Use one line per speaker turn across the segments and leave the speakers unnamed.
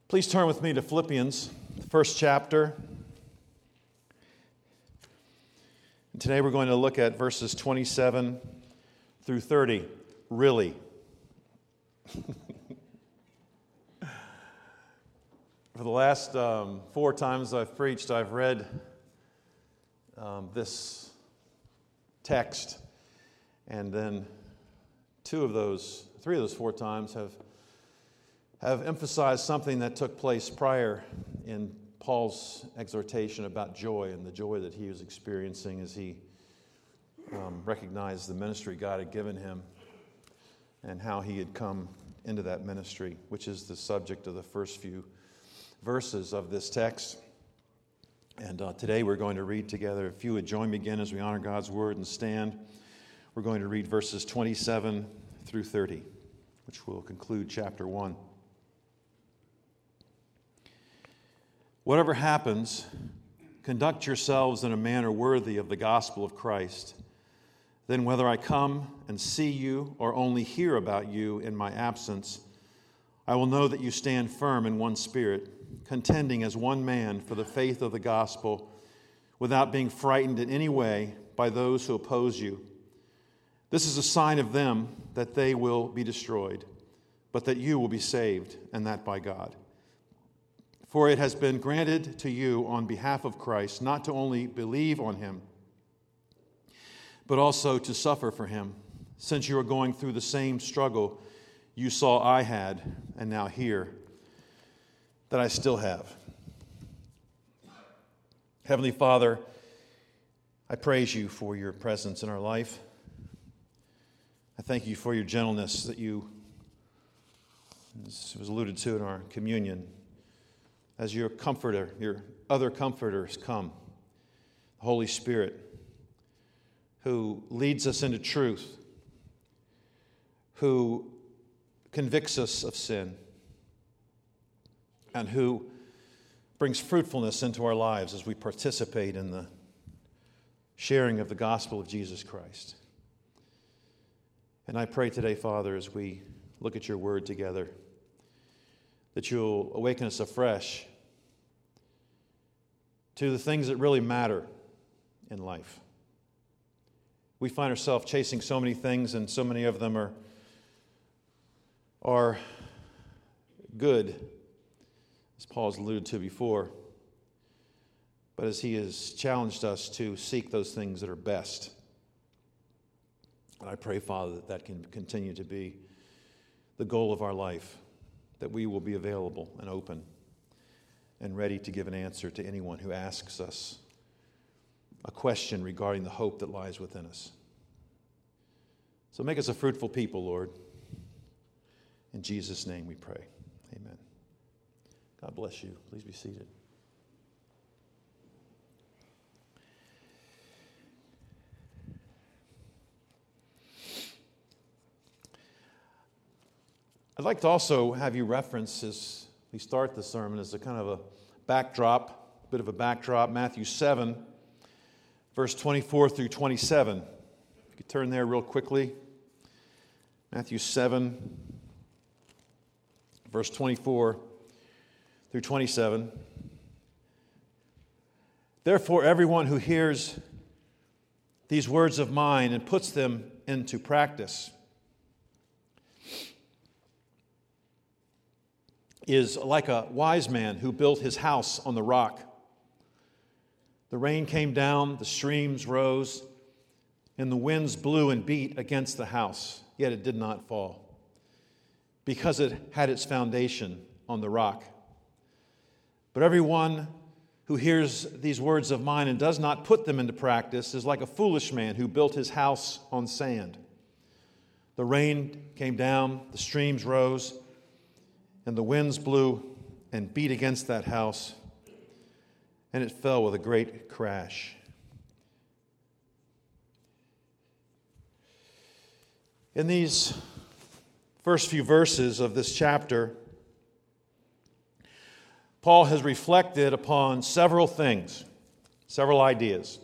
Please turn with me to Philippians, the first chapter. And today we're going to look at verses 27 through 30. Really. For the last 4 times I've preached, I've read this text, and then 3 of those 4 times have emphasized something that took place prior in Paul's exhortation about joy and the joy that he was experiencing as he recognized the ministry God had given him and how he had come into that ministry, which is the subject of the first few verses of this text. And today we're going to read together. If you would join me again as we honor God's word and stand, we're going to read verses 27 through 30, which will conclude chapter 1. Whatever happens, conduct yourselves in a manner worthy of the gospel of Christ. Then whether I come and see you or only hear about you in my absence, I will know that you stand firm in one spirit, contending as one man for the faith of the gospel, without being frightened in any way by those who oppose you. This is a sign of them that they will be destroyed, but that you will be saved, and that by God. For it has been granted to you on behalf of Christ not to only believe on him, but also to suffer for him, since you are going through the same struggle you saw I had, and now hear that I still have. Heavenly Father, I praise you for your presence in our life. I thank you for your gentleness that you, as was alluded to in our communion, as your comforter, your other comforters come, the Holy Spirit, who leads us into truth, who convicts us of sin, and who brings fruitfulness into our lives as we participate in the sharing of the gospel of Jesus Christ. And I pray today, Father, as we look at your word together, that you'll awaken us afresh to the things that really matter in life. We find ourselves chasing so many things, and so many of them are good, as Paul has alluded to before, but as he has challenged us to seek those things that are best. And I pray, Father, that can continue to be the goal of our life, that we will be available and open and ready to give an answer to anyone who asks us a question regarding the hope that lies within us. So make us a fruitful people, Lord. In Jesus' name we pray. Amen. God bless you. Please be seated. I'd like to also have you reference, as we start the sermon, as a kind of a backdrop, bit of a backdrop, Matthew 7, verse 24 through 27. If you could turn there real quickly. Matthew 7, verse 24 through 27. Therefore, everyone who hears these words of mine and puts them into practice is like a wise man who built his house on the rock. The rain came down, the streams rose, and the winds blew and beat against the house, yet it did not fall, because it had its foundation on the rock. But everyone who hears these words of mine and does not put them into practice is like a foolish man who built his house on sand. The rain came down, the streams rose, and the winds blew and beat against that house, and it fell with a great crash. In these first few verses of this chapter, Paul has reflected upon several things, several ideas.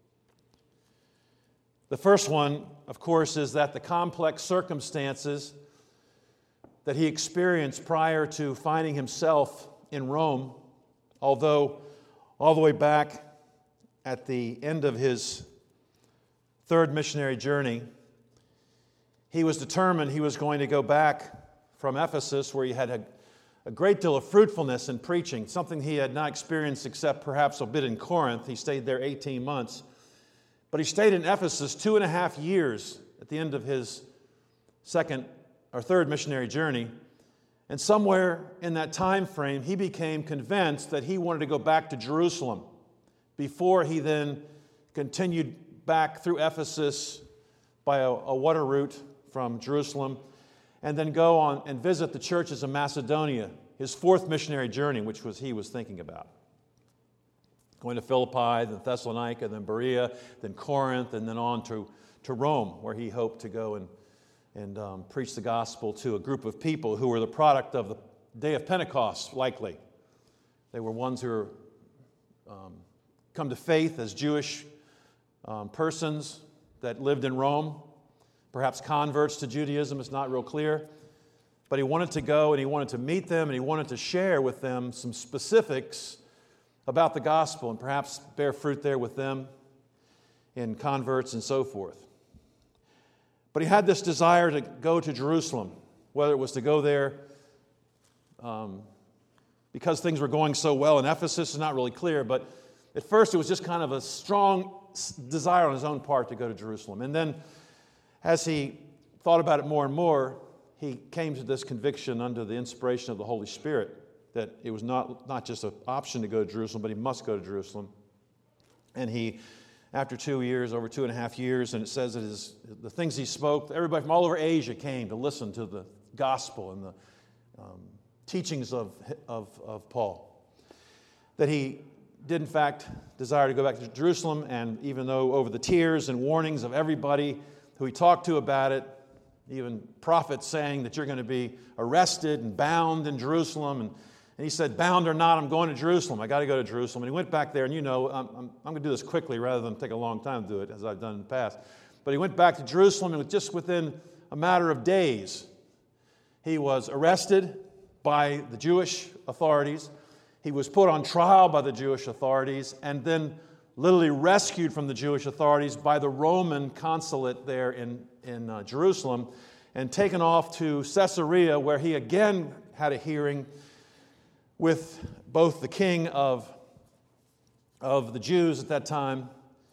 The first one, of course, is that the complex circumstances that he experienced prior to finding himself in Rome, although all the way back at the end of his third missionary journey, he was determined he was going to go back from Ephesus, where he had a great deal of fruitfulness in preaching, something he had not experienced except perhaps a bit in Corinth. He stayed there 18 months. But he stayed in Ephesus 2.5 years at the end of his third missionary journey. And somewhere in that time frame, he became convinced that he wanted to go back to Jerusalem before he then continued back through Ephesus by a water route from Jerusalem, and then go on and visit the churches of Macedonia, his fourth missionary journey, which he was thinking about. Going to Philippi, then Thessalonica, then Berea, then Corinth, and then on to Rome, where he hoped to go and preach the gospel to a group of people who were the product of the day of Pentecost, likely. They were ones who were come to faith as Jewish persons that lived in Rome, perhaps converts to Judaism. It's not real clear. But he wanted to go and he wanted to meet them and he wanted to share with them some specifics about the gospel and perhaps bear fruit there with them in converts and so forth. But he had this desire to go to Jerusalem, whether it was to go there because things were going so well in Ephesus is not really clear, but at first it was just kind of a strong desire on his own part to go to Jerusalem. And then as he thought about it more and more, he came to this conviction under the inspiration of the Holy Spirit that it was not just an option to go to Jerusalem, but he must go to Jerusalem. And he, after 2 years, over 2.5 years, and it says that the things he spoke, everybody from all over Asia came to listen to the gospel and the teachings of Paul. That he did, in fact, desire to go back to Jerusalem, and even though over the tears and warnings of everybody who he talked to about it, even prophets saying that you're going to be arrested and bound in Jerusalem, and he said, bound or not, I'm going to Jerusalem. I got to go to Jerusalem. And he went back there, and I'm going to do this quickly rather than take a long time to do it, as I've done in the past. But he went back to Jerusalem, and just within a matter of days, he was arrested by the Jewish authorities. He was put on trial by the Jewish authorities, and then literally rescued from the Jewish authorities by the Roman consulate there in Jerusalem, and taken off to Caesarea, where he again had a hearing with both the king of the Jews at that time,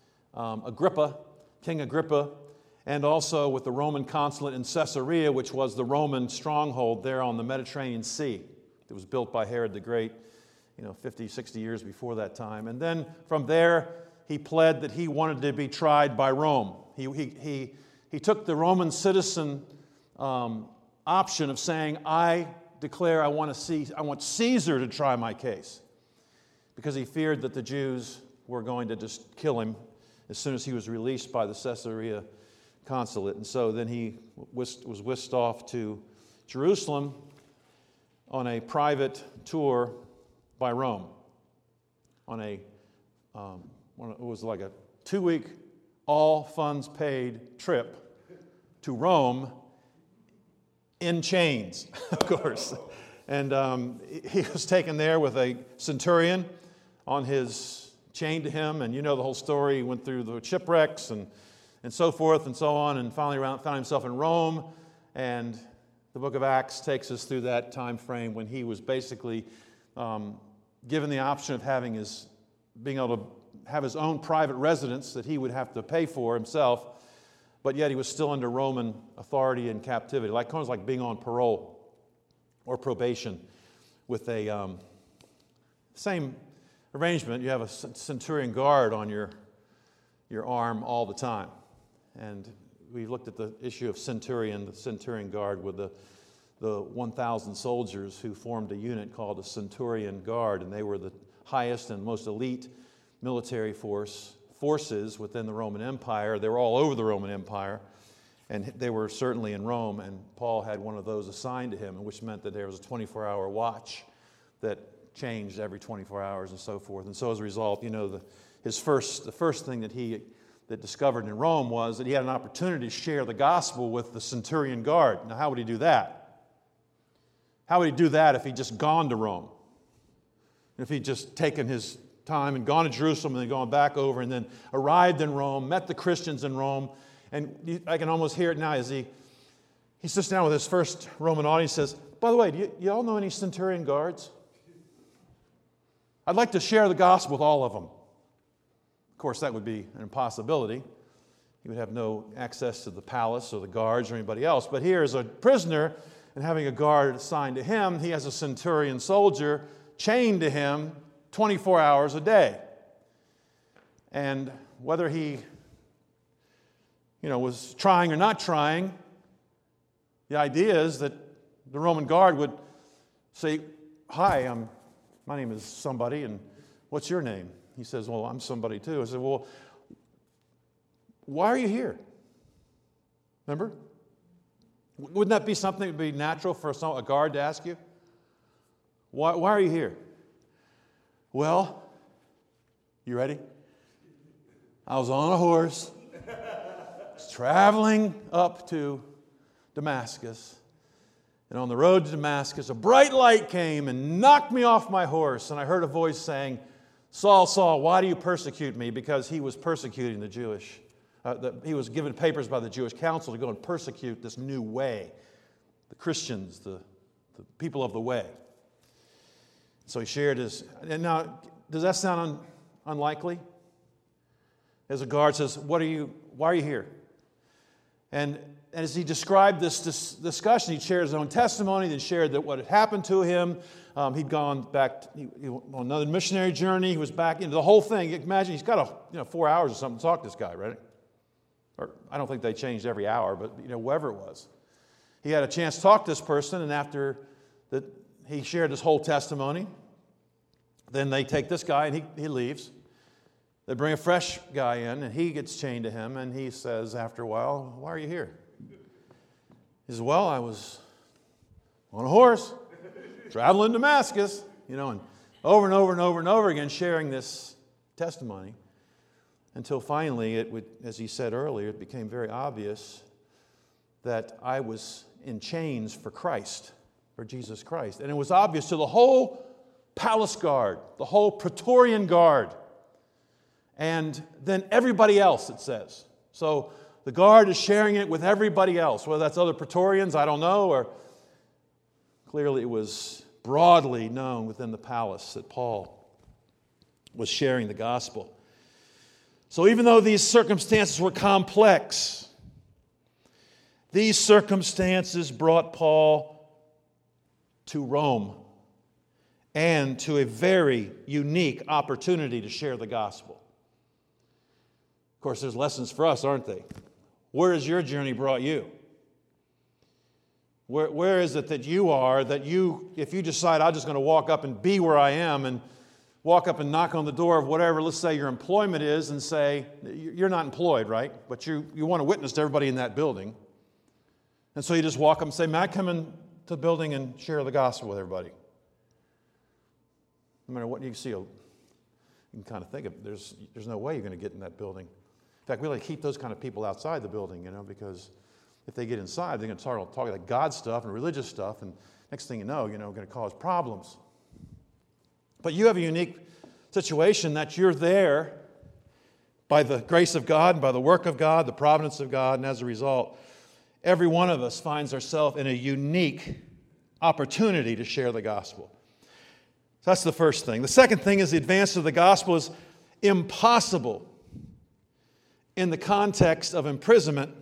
King Agrippa, and also with the Roman consulate in Caesarea, which was the Roman stronghold there on the Mediterranean Sea. It was built by Herod the Great, 50, 60 years before that time. And then from there, he pled that he wanted to be tried by Rome. He took the Roman citizen option of saying, I declare I want Caesar to try my case, because he feared that the Jews were going to just kill him as soon as he was released by the Caesarea consulate. And so then he was whisked off to Jerusalem on a private tour by Rome, on it was like a 2-week, all funds paid trip to Rome in chains, of course. And he was taken there with a centurion on his chain to him, and you know the whole story. He went through the shipwrecks and so forth and so on, and finally found himself in Rome. And the book of Acts takes us through that time frame when he was basically given the option of being able to have his own private residence that he would have to pay for himself, but yet he was still under Roman authority and captivity, almost like being on parole or probation with a same arrangement. You have a centurion guard on your arm all the time. And we looked at the issue of the centurion guard with the 1,000 soldiers who formed a unit called the Centurion Guard, and they were the highest and most elite military forces within the Roman Empire. They were all over the Roman Empire, and they were certainly in Rome, and Paul had one of those assigned to him, which meant that there was a 24-hour watch that changed every 24 hours and so forth. And so as a result, the first thing that discovered in Rome was that he had an opportunity to share the gospel with the Centurion Guard. Now, how would he do that? How would he do that if he'd just gone to Rome? If he'd just taken his time and gone to Jerusalem and then gone back over and then arrived in Rome, met the Christians in Rome, and I can almost hear it now as he sits down with his first Roman audience and says, by the way, do you all know any centurion guards? I'd like to share the gospel with all of them. Of course, that would be an impossibility. He would have no access to the palace or the guards or anybody else. But here is a prisoner, and having a guard assigned to him, he has a centurion soldier chained to him 24 hours a day. And whether he, was trying or not trying, the idea is that the Roman guard would say, hi, my name is somebody, and what's your name? He says, well, I'm somebody too. I said, well, why are you here? Remember? Wouldn't that be something that would be natural for a guard to ask you? Why are you here? Well, you ready? I was on a horse, traveling up to Damascus. And on the road to Damascus, a bright light came and knocked me off my horse. And I heard a voice saying, Saul, Saul, why do you persecute me? Because he was persecuting the Jewish. He was given papers by the Jewish council to go and persecute this new way, the Christians, the people of the way. So he shared his. And now, does that sound unlikely? As a guard says, why are you here? And as he described this discussion, he shared his own testimony, then shared that what had happened to him. He'd gone back on another missionary journey. He was back into the whole thing. Imagine he's got 4 hours or something to talk to this guy, right? Or I don't think they changed every hour, but whoever it was. He had a chance to talk to this person, and after that he shared his whole testimony, then they take this guy and he leaves. They bring a fresh guy in, and he gets chained to him, and he says after a while, why are you here? He says, well, I was on a horse, traveling to Damascus, and over and over and over and over again sharing this testimony until finally, as he said earlier, it became very obvious that I was in chains for Christ, for Jesus Christ. And it was obvious to the whole palace guard, the whole Praetorian guard, and then everybody else, it says. So the guard is sharing it with everybody else, whether that's other Praetorians, I don't know, or clearly it was broadly known within the palace that Paul was sharing the gospel. So even though these circumstances were complex, these circumstances brought Paul to Rome and to a very unique opportunity to share the gospel. Of course, there's lessons for us, aren't they? Where has your journey brought you? Where is it that you are, if you decide I'm just going to walk up and be where I am and walk up and knock on the door of whatever, let's say your employment is, and say, you're not employed, right? But you want to witness to everybody in that building. And so you just walk up and say, may I come into the building and share the gospel with everybody? No matter what you see, you can kind of think of, there's no way you're going to get in that building. In fact, we like to keep those kind of people outside the building, because if they get inside, they're going to start talking like God stuff and religious stuff, and next thing you know, going to cause problems. But you have a unique situation that you're there by the grace of God, by the work of God, the providence of God, and as a result, every one of us finds ourselves in a unique opportunity to share the gospel. So that's the first thing. The second thing is the advance of the gospel is impossible in the context of imprisonment.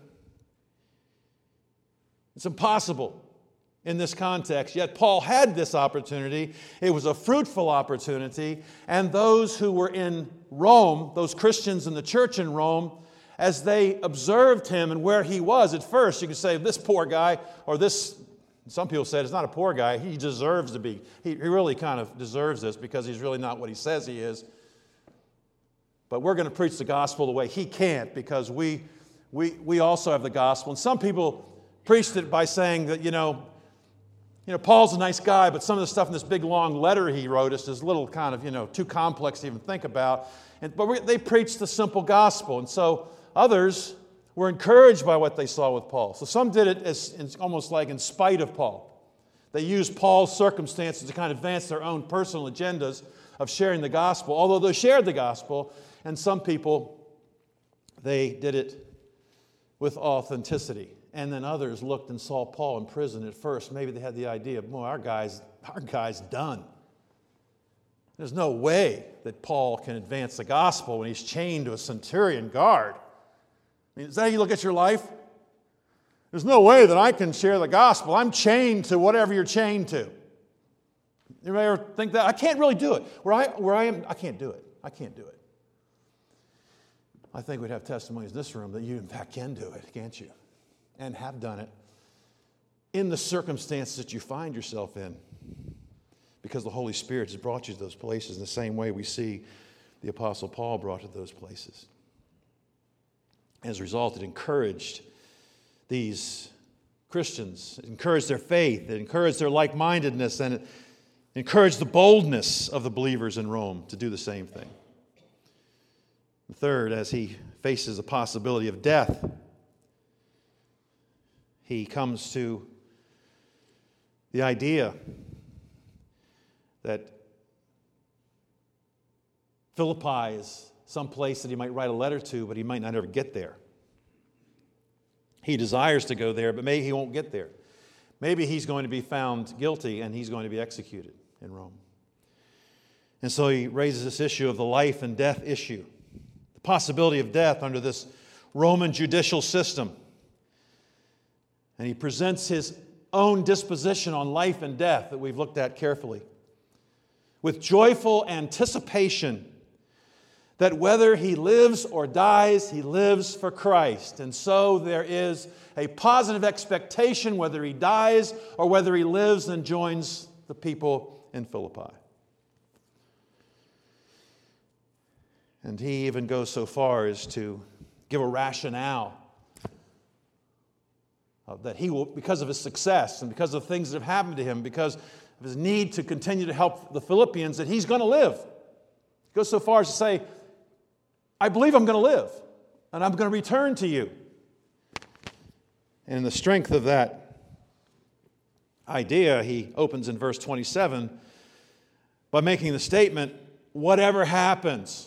It's impossible in this context. Yet Paul had this opportunity. It was a fruitful opportunity. And those who were in Rome, those Christians in the church in Rome, as they observed him and where he was, at first you could say, this poor guy, or this, some people said it's not a poor guy, he deserves to be. He really kind of deserves this because he's really not what he says he is. But we're going to preach the gospel the way he can't, because we also have the gospel. And some people preached it by saying that, Paul's a nice guy, but some of the stuff in this big long letter he wrote us is a little kind of, too complex to even think about. But they preached the simple gospel. And so others were encouraged by what they saw with Paul. So some did it as almost like in spite of Paul. They used Paul's circumstances to kind of advance their own personal agendas of sharing the gospel, although they shared the gospel, and some people, they did it with authenticity. And then others looked and saw Paul in prison at first. Maybe they had the idea, boy, our guy's done. There's no way that Paul can advance the gospel when he's chained to a centurion guard. I mean, is that how you look at your life? There's no way that I can share the gospel. I'm chained to whatever you're chained to. Anybody ever think that? I can't really do it. Where I am, I can't do it. I can't do it. I think we'd have testimonies in this room that you, in fact, can do it, can't you? And have done it in the circumstances that you find yourself in, because the Holy Spirit has brought you to those places in the same way we see the Apostle Paul brought to those places. As a result, it encouraged these Christians. It encouraged their faith. It encouraged their like-mindedness, and it encouraged the boldness of the believers in Rome to do the same thing. The third, as he faces the possibility of death, he comes to the idea that Philippi is some place that he might write a letter to, but he might not ever get there. He desires to go there, but maybe he won't get there. Maybe he's going to be found guilty and he's going to be executed in Rome. And so he raises this issue of the life and death issue, the possibility of death under this Roman judicial system. And he presents his own disposition on life and death that we've looked at carefully, with joyful anticipation that whether he lives or dies, he lives for Christ. And so there is a positive expectation whether he dies or whether he lives and joins the people in Philippi. And he even goes so far as to give a rationale that he will, because of his success and because of things that have happened to him, because of his need to continue to help the Philippians, that he's going to live. He goes so far as to say, I believe I'm going to live, and I'm going to return to you. And in the strength of that idea, he opens in verse 27 by making the statement, whatever happens.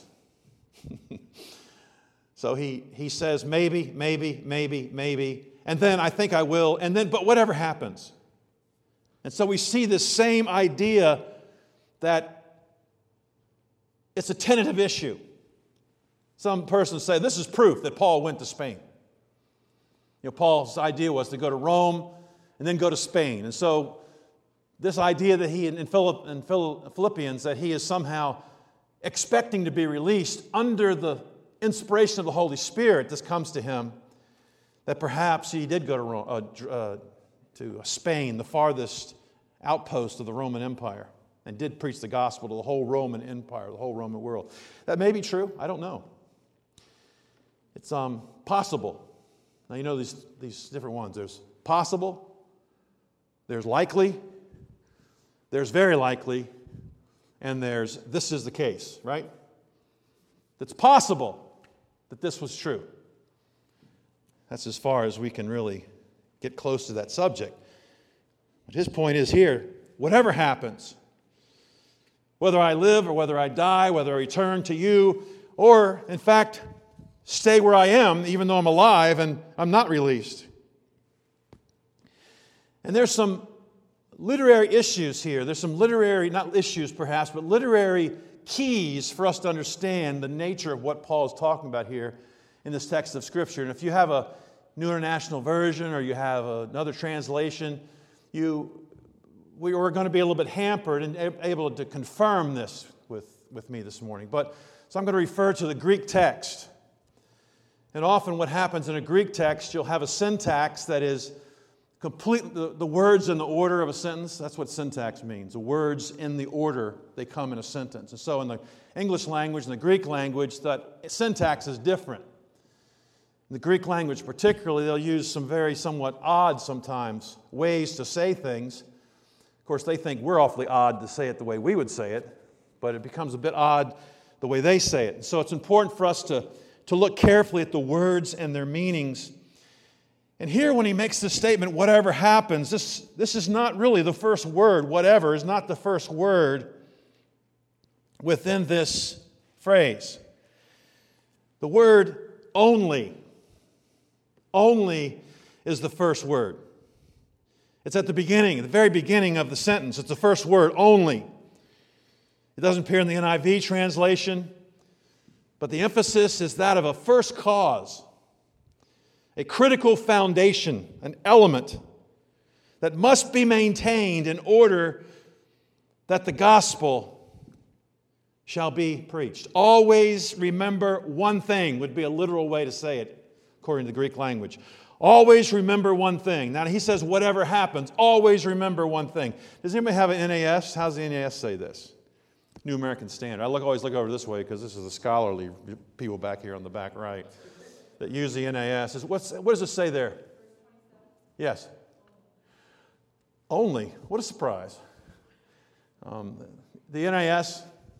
So he says, maybe, and then I think I will, and then, but whatever happens. And so we see this same idea that it's a tentative issue. Some persons say this is proof that Paul went to Spain. You know, Paul's idea was to go to Rome and then go to Spain. And so this idea that he in Philippians, that he is somehow expecting to be released under the inspiration of the Holy Spirit, this comes to him, that perhaps he did go to Rome, to Spain, the farthest outpost of the Roman Empire, and did preach the gospel to the whole Roman Empire, the whole Roman world. That may be true. I don't know. It's possible. Now, you know these different ones. There's possible, there's likely, there's very likely, and there's this is the case, right? It's possible that this was true. That's as far as we can really get close to that subject. But his point is here, whatever happens, whether I live or whether I die, whether I return to you, or, in fact, stay where I am, even though I'm alive and I'm not released. And there's some literary issues here. There's some literary, not issues perhaps, but literary keys for us to understand the nature of what Paul is talking about here in this text of Scripture. And if you have a New International Version or you have another translation, we are going to be a little bit hampered and able to confirm this with me this morning. So I'm going to refer to the Greek text. And often what happens in a Greek text, you'll have a syntax that is complete, the words in the order of a sentence. That's what syntax means. The words in the order they come in a sentence. And so in the English language and the Greek language, that syntax is different. In the Greek language particularly, they'll use some very somewhat odd sometimes ways to say things. Of course, they think we're awfully odd to say it the way we would say it, but it becomes a bit odd the way they say it. So it's important for us to look carefully at the words and their meanings. And here when he makes this statement, whatever happens, this is not really the first word. Whatever is not the first word within this phrase. The word only is the first word. It's at the beginning, the very beginning of the sentence. It's the first word, only. It doesn't appear in the NIV translation, but the emphasis is that of a first cause, a critical foundation, an element that must be maintained in order that the gospel shall be preached. Always remember one thing would be a literal way to say it, according to the Greek language. Always remember one thing. Now he says, whatever happens, always remember one thing. Does anybody have an NAS? How's the NAS say this? New American Standard. I always look over this way because this is the scholarly people back here on the back right that use the NAS. What does it say there? Yes. Only. What a surprise. The NAS,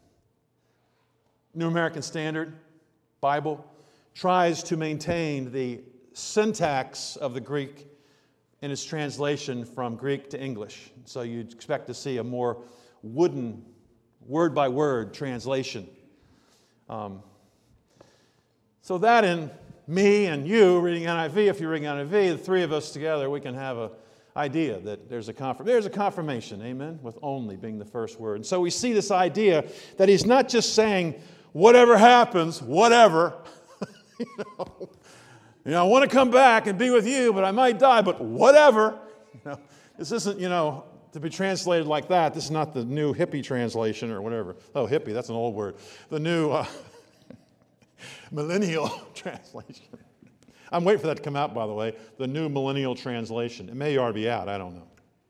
New American Standard, Bible, tries to maintain the syntax of the Greek in its translation from Greek to English. So you'd expect to see a more wooden, word-by-word translation. So that in me and you reading NIV, if you're reading NIV, the three of us together, we can have an idea that there's a confirmation, amen, with only being the first word. And so we see this idea that he's not just saying, whatever happens, whatever. I want to come back and be with you, but I might die, but whatever. This isn't, to be translated like that. This is not the new hippie translation or whatever. Oh, hippie, that's an old word. The new millennial translation. I'm waiting for that to come out, by the way. The new millennial translation. It may already be out. I don't know.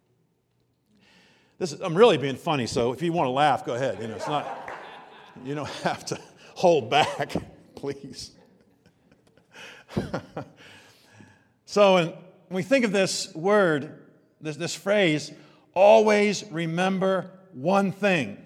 I'm really being funny, so if you want to laugh, go ahead. It's not. You don't have to hold back, please. So when we think of this word, this phrase, always remember one thing.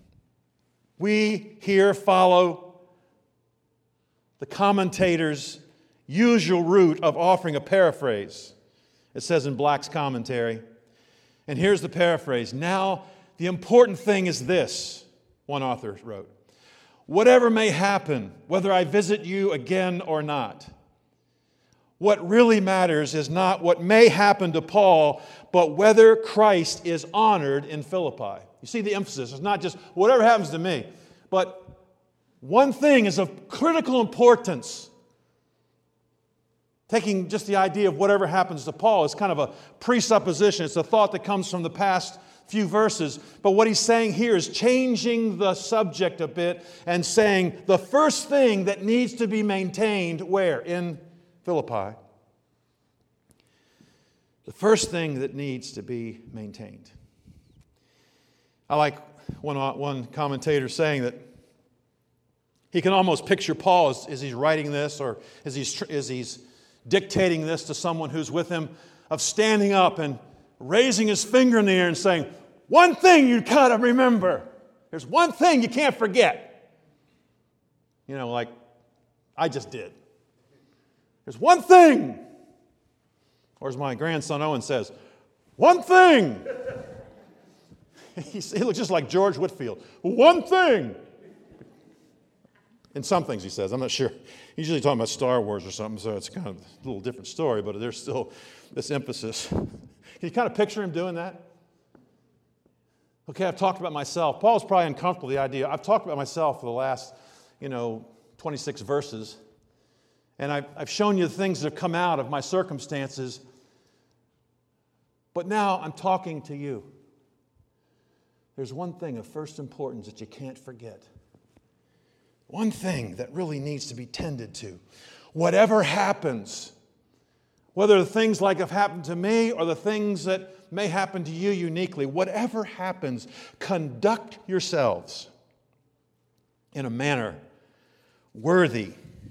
We here follow the commentator's usual route of offering a paraphrase. It says in Black's commentary, and here's the paraphrase. Now, the important thing is this, one author wrote. Whatever may happen, whether I visit you again or not, what really matters is not what may happen to Paul, but whether Christ is honored in Philippi. You see the emphasis. It's not just whatever happens to me, but one thing is of critical importance. Taking just the idea of whatever happens to Paul is kind of a presupposition. It's a thought that comes from the past few verses. But what he's saying here is changing the subject a bit and saying the first thing that needs to be maintained where? In Philippi. The first thing that needs to be maintained. I like one commentator saying that he can almost picture Paul as he's writing this or as he's dictating this to someone who's with him, of standing up and raising his finger in the air and saying, one thing you've got to remember. There's one thing you can't forget. Like I just did. There's one thing. Or as my grandson Owen says, one thing. He looks just like George Whitfield. One thing. In some things he says, I'm not sure. He's usually talking about Star Wars or something, so it's kind of a little different story, but there's still this emphasis. Can you kind of picture him doing that? Okay, I've talked about myself. Paul's probably uncomfortable with the idea. I've talked about myself for the last, 26 verses, and I've shown you the things that have come out of my circumstances, but now I'm talking to you. There's one thing of first importance that you can't forget. One thing that really needs to be tended to. Whatever happens, whether the things like have happened to me or the things that may happen to you uniquely, whatever happens, conduct yourselves in a manner worthy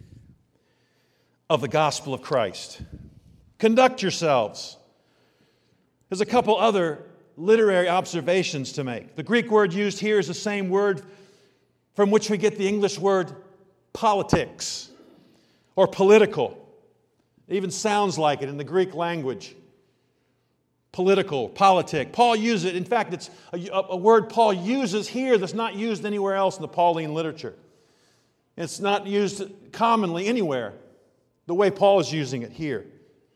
of the gospel of Christ. Conduct yourselves. There's a couple other literary observations to make. The Greek word used here is the same word from which we get the English word politics or political. It even sounds like it in the Greek language. Political, politic. Paul uses it. In fact, it's a word Paul uses here that's not used anywhere else in the Pauline literature. It's not used commonly anywhere the way Paul is using it here.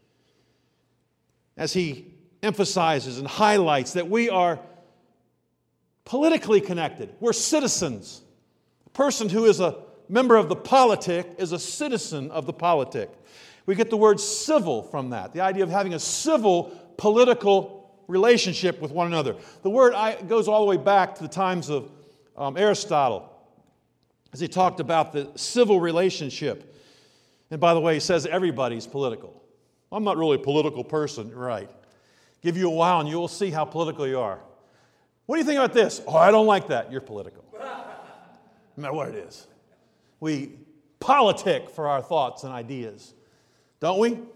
As he emphasizes and highlights that we are politically connected. We're citizens. A person who is a member of the politic is a citizen of the politic. We get the word civil from that, the idea of having a civil political relationship with one another. The word goes all the way back to the times of Aristotle, as he talked about the civil relationship. And by the way, he says everybody's political. I'm not really a political person, right? Give you a while and you'll see how political you are. What do you think about this? Oh, I don't like that. You're political. No matter what it is. We politic for our thoughts and ideas. Don't we? Do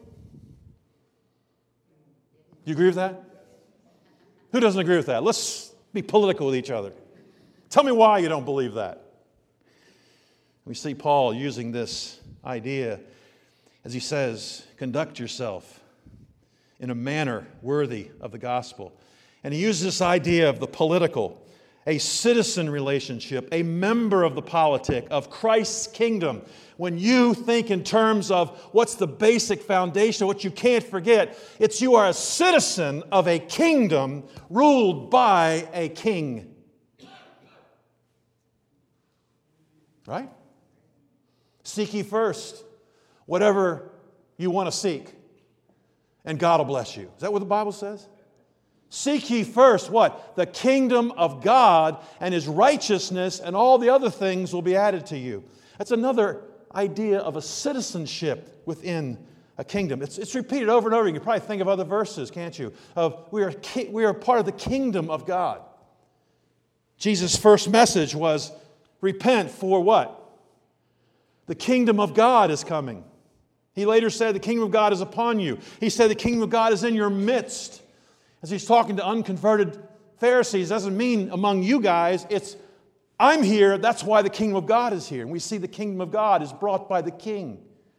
you agree with that? Who doesn't agree with that? Let's be political with each other. Tell me why you don't believe that. We see Paul using this idea as he says, conduct yourself in a manner worthy of the gospel. And he uses this idea of the political, a citizen relationship, a member of the politic, of Christ's kingdom. When you think in terms of what's the basic foundation, what you can't forget, it's you are a citizen of a kingdom ruled by a king. Right? Seek ye first whatever you want to seek, and God will bless you. Is that what the Bible says? Seek ye first what? The kingdom of God and His righteousness, and all the other things will be added to you. That's another idea of a citizenship within a kingdom. It's repeated over and over. You can probably think of other verses, can't you? Of we are part of the kingdom of God. Jesus' first message was, repent for what? The kingdom of God is coming. He later said the kingdom of God is upon you. He said the kingdom of God is in your midst. As he's talking to unconverted Pharisees, doesn't mean among you guys. It's, I'm here, that's why the kingdom of God is here. And we see the kingdom of God is brought by the king.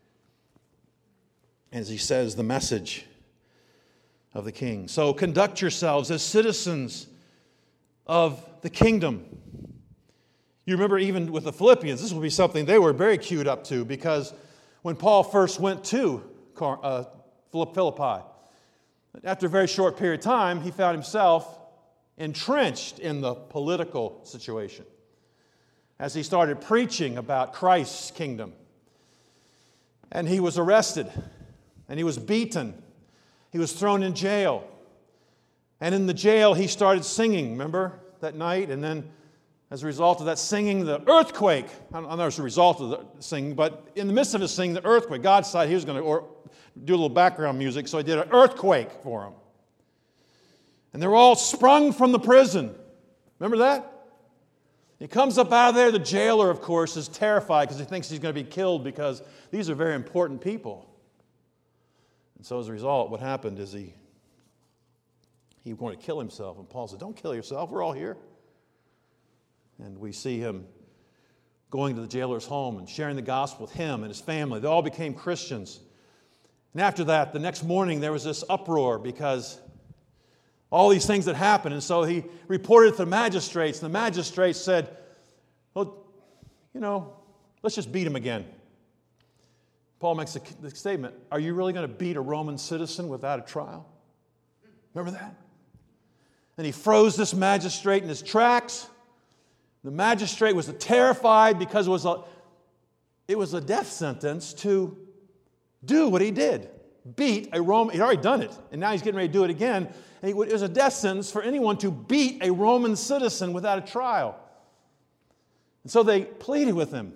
As he says, the message of the king. So conduct yourselves as citizens of the kingdom. You remember even with the Philippians, this will be something they were very queued up to, because when Paul first went to Philippi, after a very short period of time, he found himself entrenched in the political situation as he started preaching about Christ's kingdom. And he was arrested, and he was beaten. He was thrown in jail. And in the jail, he started singing, remember, that night? And then as a result of that singing, the earthquake, I don't know if it's a result of the singing, but in the midst of his singing, the earthquake, God decided he was going to do a little background music, so he did an earthquake for him. And they were all sprung from the prison. Remember that? He comes up out of there. The jailer, of course, is terrified because he thinks he's going to be killed because these are very important people. And so as a result, what happened is he wanted to kill himself. And Paul said, don't kill yourself. We're all here. And we see him going to the jailer's home and sharing the gospel with him and his family. They all became Christians. And after that, the next morning, there was this uproar because all these things had happened. And so he reported to the magistrates. And the magistrates said, well, let's just beat him again. Paul makes the statement, are you really going to beat a Roman citizen without a trial? Remember that? And he froze this magistrate in his tracks. The magistrate was terrified because it was a death sentence to do what he did. Beat a Roman, he'd already done it, and now he's getting ready to do it again. And it was a death sentence for anyone to beat a Roman citizen without a trial. And so they pleaded with him.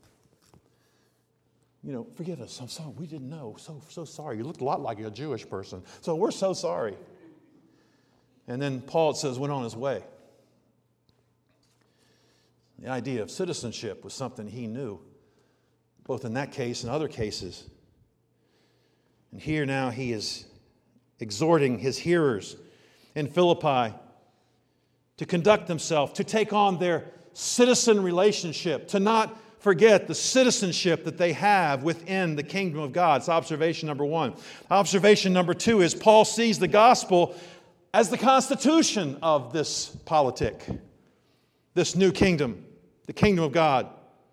Forgive us, I'm sorry, we didn't know, so sorry. You looked a lot like a Jewish person, so we're so sorry. And then Paul, it says, went on his way. The idea of citizenship was something he knew, both in that case and other cases. And here now he is exhorting his hearers in Philippi to conduct themselves, to take on their citizen relationship, to not forget the citizenship that they have within the kingdom of God. It's observation number one. Observation number two is Paul sees the gospel as the constitution of this politic, this new kingdom, the kingdom of God.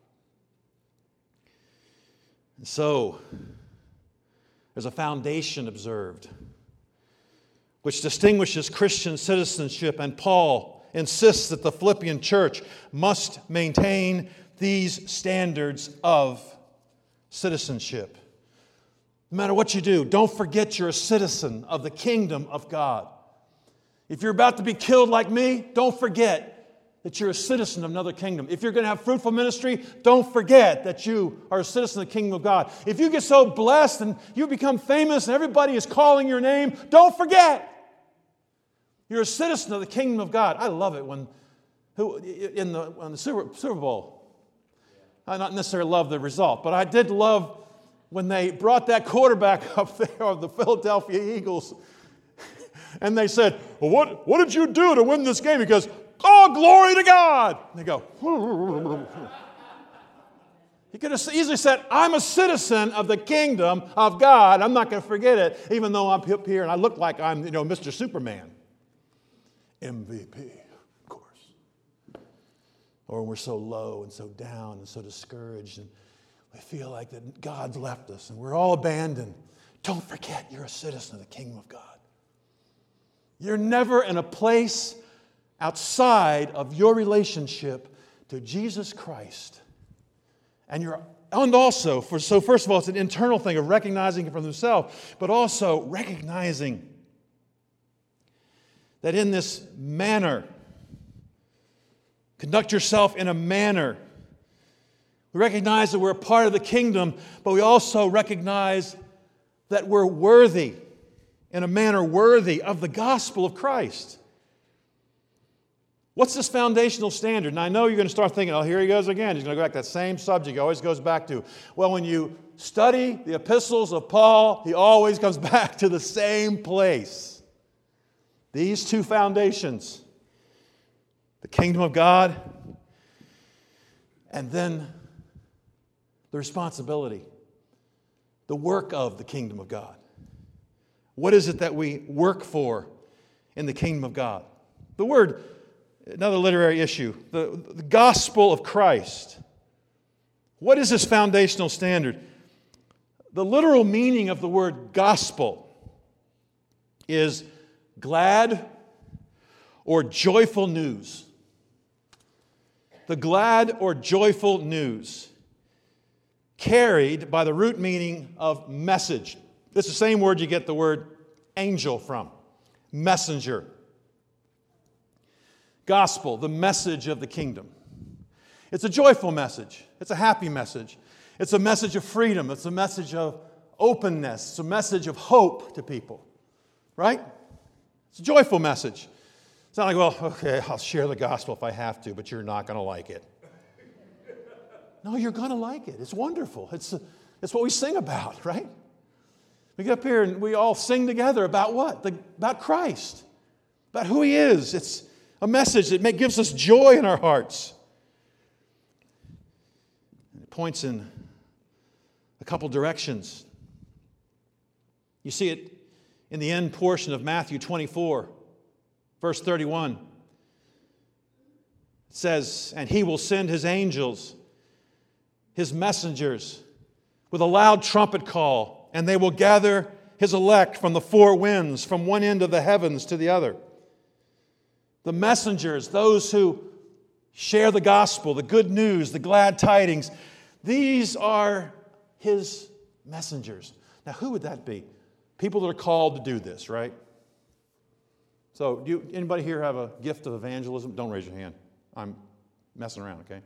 And so, there's a foundation observed which distinguishes Christian citizenship, and Paul insists that the Philippian church must maintain these standards of citizenship. No matter what you do, don't forget you're a citizen of the kingdom of God. If you're about to be killed like me, don't forget that you're a citizen of another kingdom. If you're going to have fruitful ministry, don't forget that you are a citizen of the kingdom of God. If you get so blessed and you become famous and everybody is calling your name, don't forget you're a citizen of the kingdom of God. I love it when the Super Bowl. I not necessarily love the result, but I did love when they brought that quarterback up there of the Philadelphia Eagles, and they said, "Well, what did you do to win this game?" He goes, "Oh, glory to God!" And they go. He could have easily said, "I'm a citizen of the kingdom of God. I'm not going to forget it, even though I'm up here and I look like I'm, Mr. Superman." MVP, of course. Or we're so low and so down and so discouraged and we feel like that God's left us and we're all abandoned. Don't forget you're a citizen of the kingdom of God. You're never in a place outside of your relationship to Jesus Christ. And also, first of all, it's an internal thing of recognizing it from himself, but also recognizing that in this manner, conduct yourself in a manner. We recognize that we're a part of the kingdom, but we also recognize that we're worthy, in a manner worthy of the gospel of Christ. What's this foundational standard? And I know you're going to start thinking, oh, here he goes again. He's going to go back to that same subject he always goes back to. Well, when you study the epistles of Paul, he always comes back to the same place. These two foundations, the kingdom of God, and then the responsibility, the work of the kingdom of God. What is it that we work for in the kingdom of God? The word, another literary issue, the gospel of Christ. What is this foundational standard? The literal meaning of the word gospel is glad or joyful news. The glad or joyful news carried by the root meaning of message. It's the same word you get the word angel from. Messenger. Gospel, the message of the kingdom. It's a joyful message. It's a happy message. It's a message of freedom. It's a message of openness. It's a message of hope to people. Right? It's a joyful message. It's not like, well, okay, I'll share the gospel if I have to, but you're not going to like it. No, you're going to like it. It's wonderful. It's what we sing about, right? We get up here and we all sing together about what? About Christ. About who He is. It's a message that gives us joy in our hearts. And it points in a couple directions. You see it in the end portion of Matthew 24, verse 31. It says, "And He will send His angels, His messengers, with a loud trumpet call, and they will gather His elect from the four winds, from one end of the heavens to the other." The messengers, those who share the gospel, the good news, the glad tidings, these are His messengers. Now, who would that be? People that are called to do this, right? So, anybody here have a gift of evangelism? Don't raise your hand. I'm messing around, okay?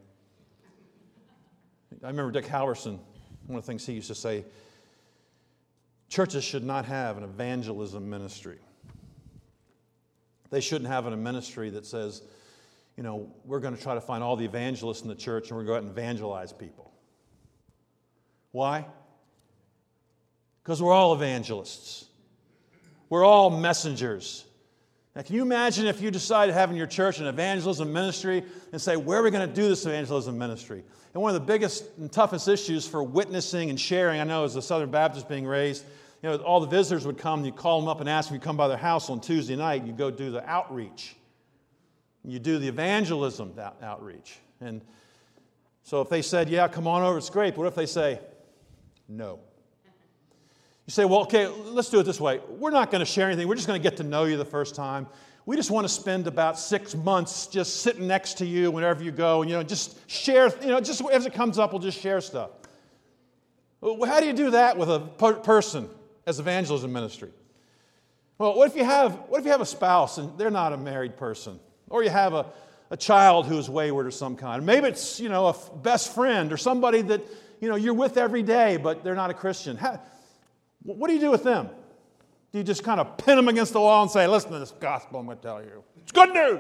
I remember Dick Halverson, one of the things he used to say, churches should not have an evangelism ministry. They shouldn't have a ministry that says, we're going to try to find all the evangelists in the church and we're going to go out and evangelize people. Why? Because we're all evangelists. We're all messengers Now, can you imagine if you decided to have in your church an evangelism ministry and say, where are we going to do this evangelism ministry? And one of the biggest and toughest issues for witnessing and sharing, I know, as the Southern Baptist being raised, all the visitors would come, and you'd call them up and ask them to come by their house on Tuesday night, and you go do the outreach. You do the evangelism outreach. And so if they said, yeah, come on over, it's great. But what if they say, no? You say, well, okay, let's do it this way. We're not going to share anything. We're just going to get to know you the first time. We just want to spend about 6 months just sitting next to you whenever you go and, just share, just as it comes up, we'll just share stuff. Well, how do you do that with a person as evangelism ministry? Well, what if you have a spouse and they're not a married person? Or you have a child who is wayward of some kind. Maybe it's, a best friend or somebody that, you're with every day, but they're not a Christian. What do you do with them? Do you just kind of pin them against the wall and say, listen to this gospel I'm going to tell you. It's good news.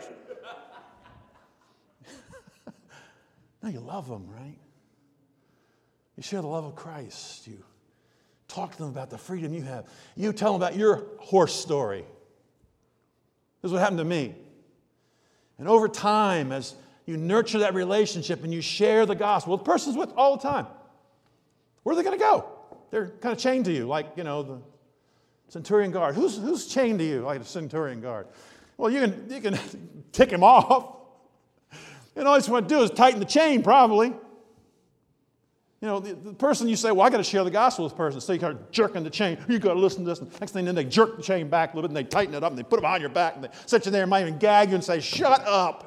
No, you love them, right? You share the love of Christ. You talk to them about the freedom you have. You tell them about your horse story. This is what happened to me. And over time, as you nurture that relationship and you share the gospel, the person's with all the time. Where are they going to go? They're kind of chained to you, like, the centurion guard. Who's chained to you like the centurion guard? Well, you can tick him off. All you want to do is tighten the chain, probably. The person you say, well, I got to share the gospel with this person. So you kind of jerking the chain. You got to listen to this. And next thing, then they jerk the chain back a little bit, and they tighten it up, and they put it behind your back, and they sit you there and might even gag you and say, shut up.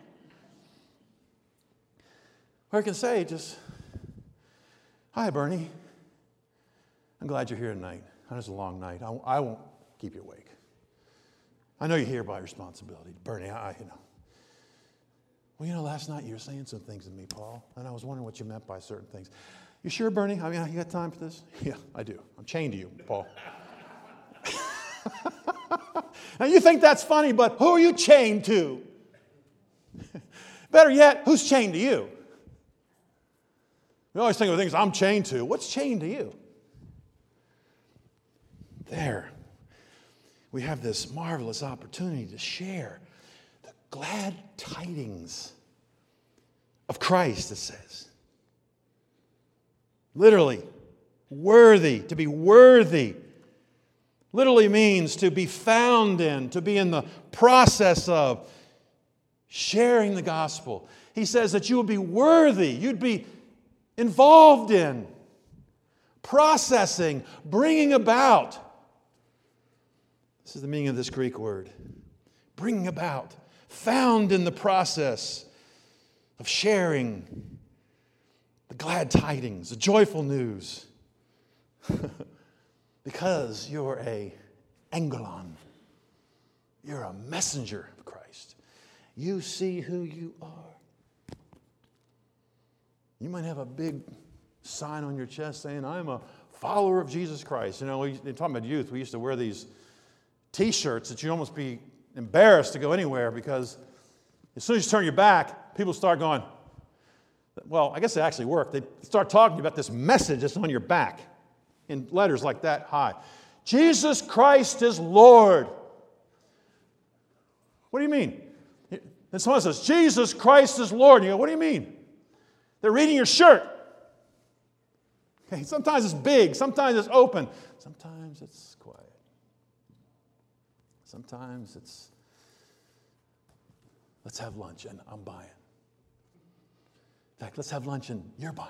Or you can say just, hi, Bernie. I'm glad you're here tonight. I know it's a long night. I won't keep you awake. I know you're here by responsibility. Bernie, Well, last night you were saying some things to me, Paul, and I was wondering what you meant by certain things. You sure, Bernie? You got time for this? Yeah, I do. I'm chained to you, Paul. Now, you think that's funny, but who are you chained to? Better yet, who's chained to you? We always think of things I'm chained to. What's chained to you? There, we have this marvelous opportunity to share the glad tidings of Christ, it says. Literally, worthy, to be worthy, literally means to be found in, to be in the process of sharing the gospel. He says that you would be worthy, you'd be involved in, processing, bringing about. This is the meaning of this Greek word. Bringing about, found in the process of sharing the glad tidings, the joyful news. Because you're a angelon. You're a messenger of Christ. You see who you are. You might have a big sign on your chest saying, I'm a follower of Jesus Christ. Talking about youth, we used to wear these T-shirts that you'd almost be embarrassed to go anywhere because as soon as you turn your back, people start going, well, I guess it actually worked. They start talking about this message that's on your back in letters like that high. Jesus Christ is Lord. What do you mean? And someone says, Jesus Christ is Lord. And you go, what do you mean? They're reading your shirt. Okay, sometimes it's big, sometimes it's open, sometimes it's quiet. Sometimes it's, let's have lunch and I'm buying. In fact, let's have lunch and you're buying.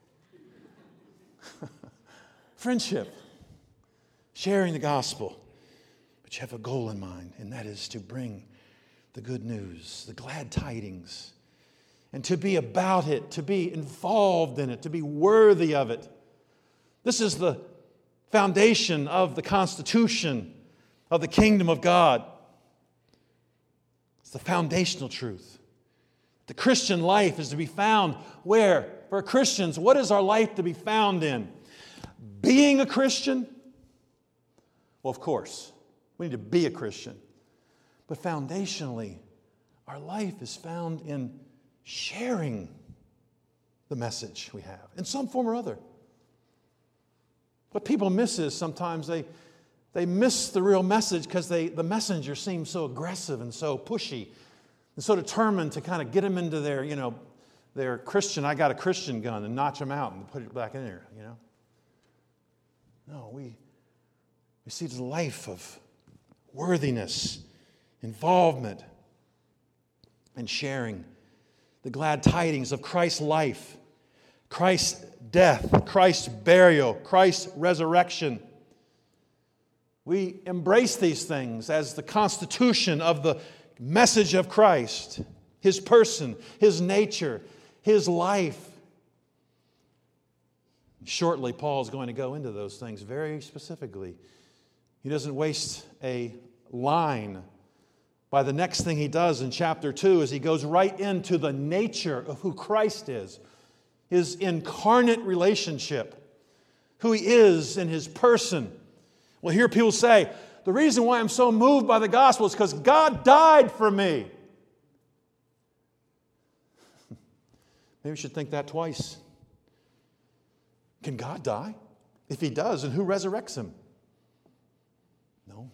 Friendship, sharing the gospel, but you have a goal in mind, and that is to bring the good news, the glad tidings, and to be about it, to be involved in it, to be worthy of it. This is the foundation of the Constitution of the kingdom of God. It's the foundational truth. The Christian life is to be found where? For Christians, what is our life to be found in? Being a Christian? Well, of course, we need to be a Christian. But foundationally, our life is found in sharing the message we have in some form or other. What people miss is sometimes they They miss the real message because the messenger seems so aggressive and so pushy and so determined to kind of get them into their Christian, I got a Christian gun, and notch them out and put it back in there, No, we see the life of worthiness, involvement, and sharing the glad tidings of Christ's life, Christ's death, Christ's burial, Christ's resurrection. We embrace these things as the constitution of the message of Christ, His person, His nature, His life. Shortly, Paul is going to go into those things very specifically. He doesn't waste a line by the next thing he does in chapter 2 as he goes right into the nature of who Christ is, His incarnate relationship, who He is in His person. We'll hear people say, the reason why I'm so moved by the gospel is because God died for me. Maybe we should think that twice. Can God die? If He does, then who resurrects Him? No.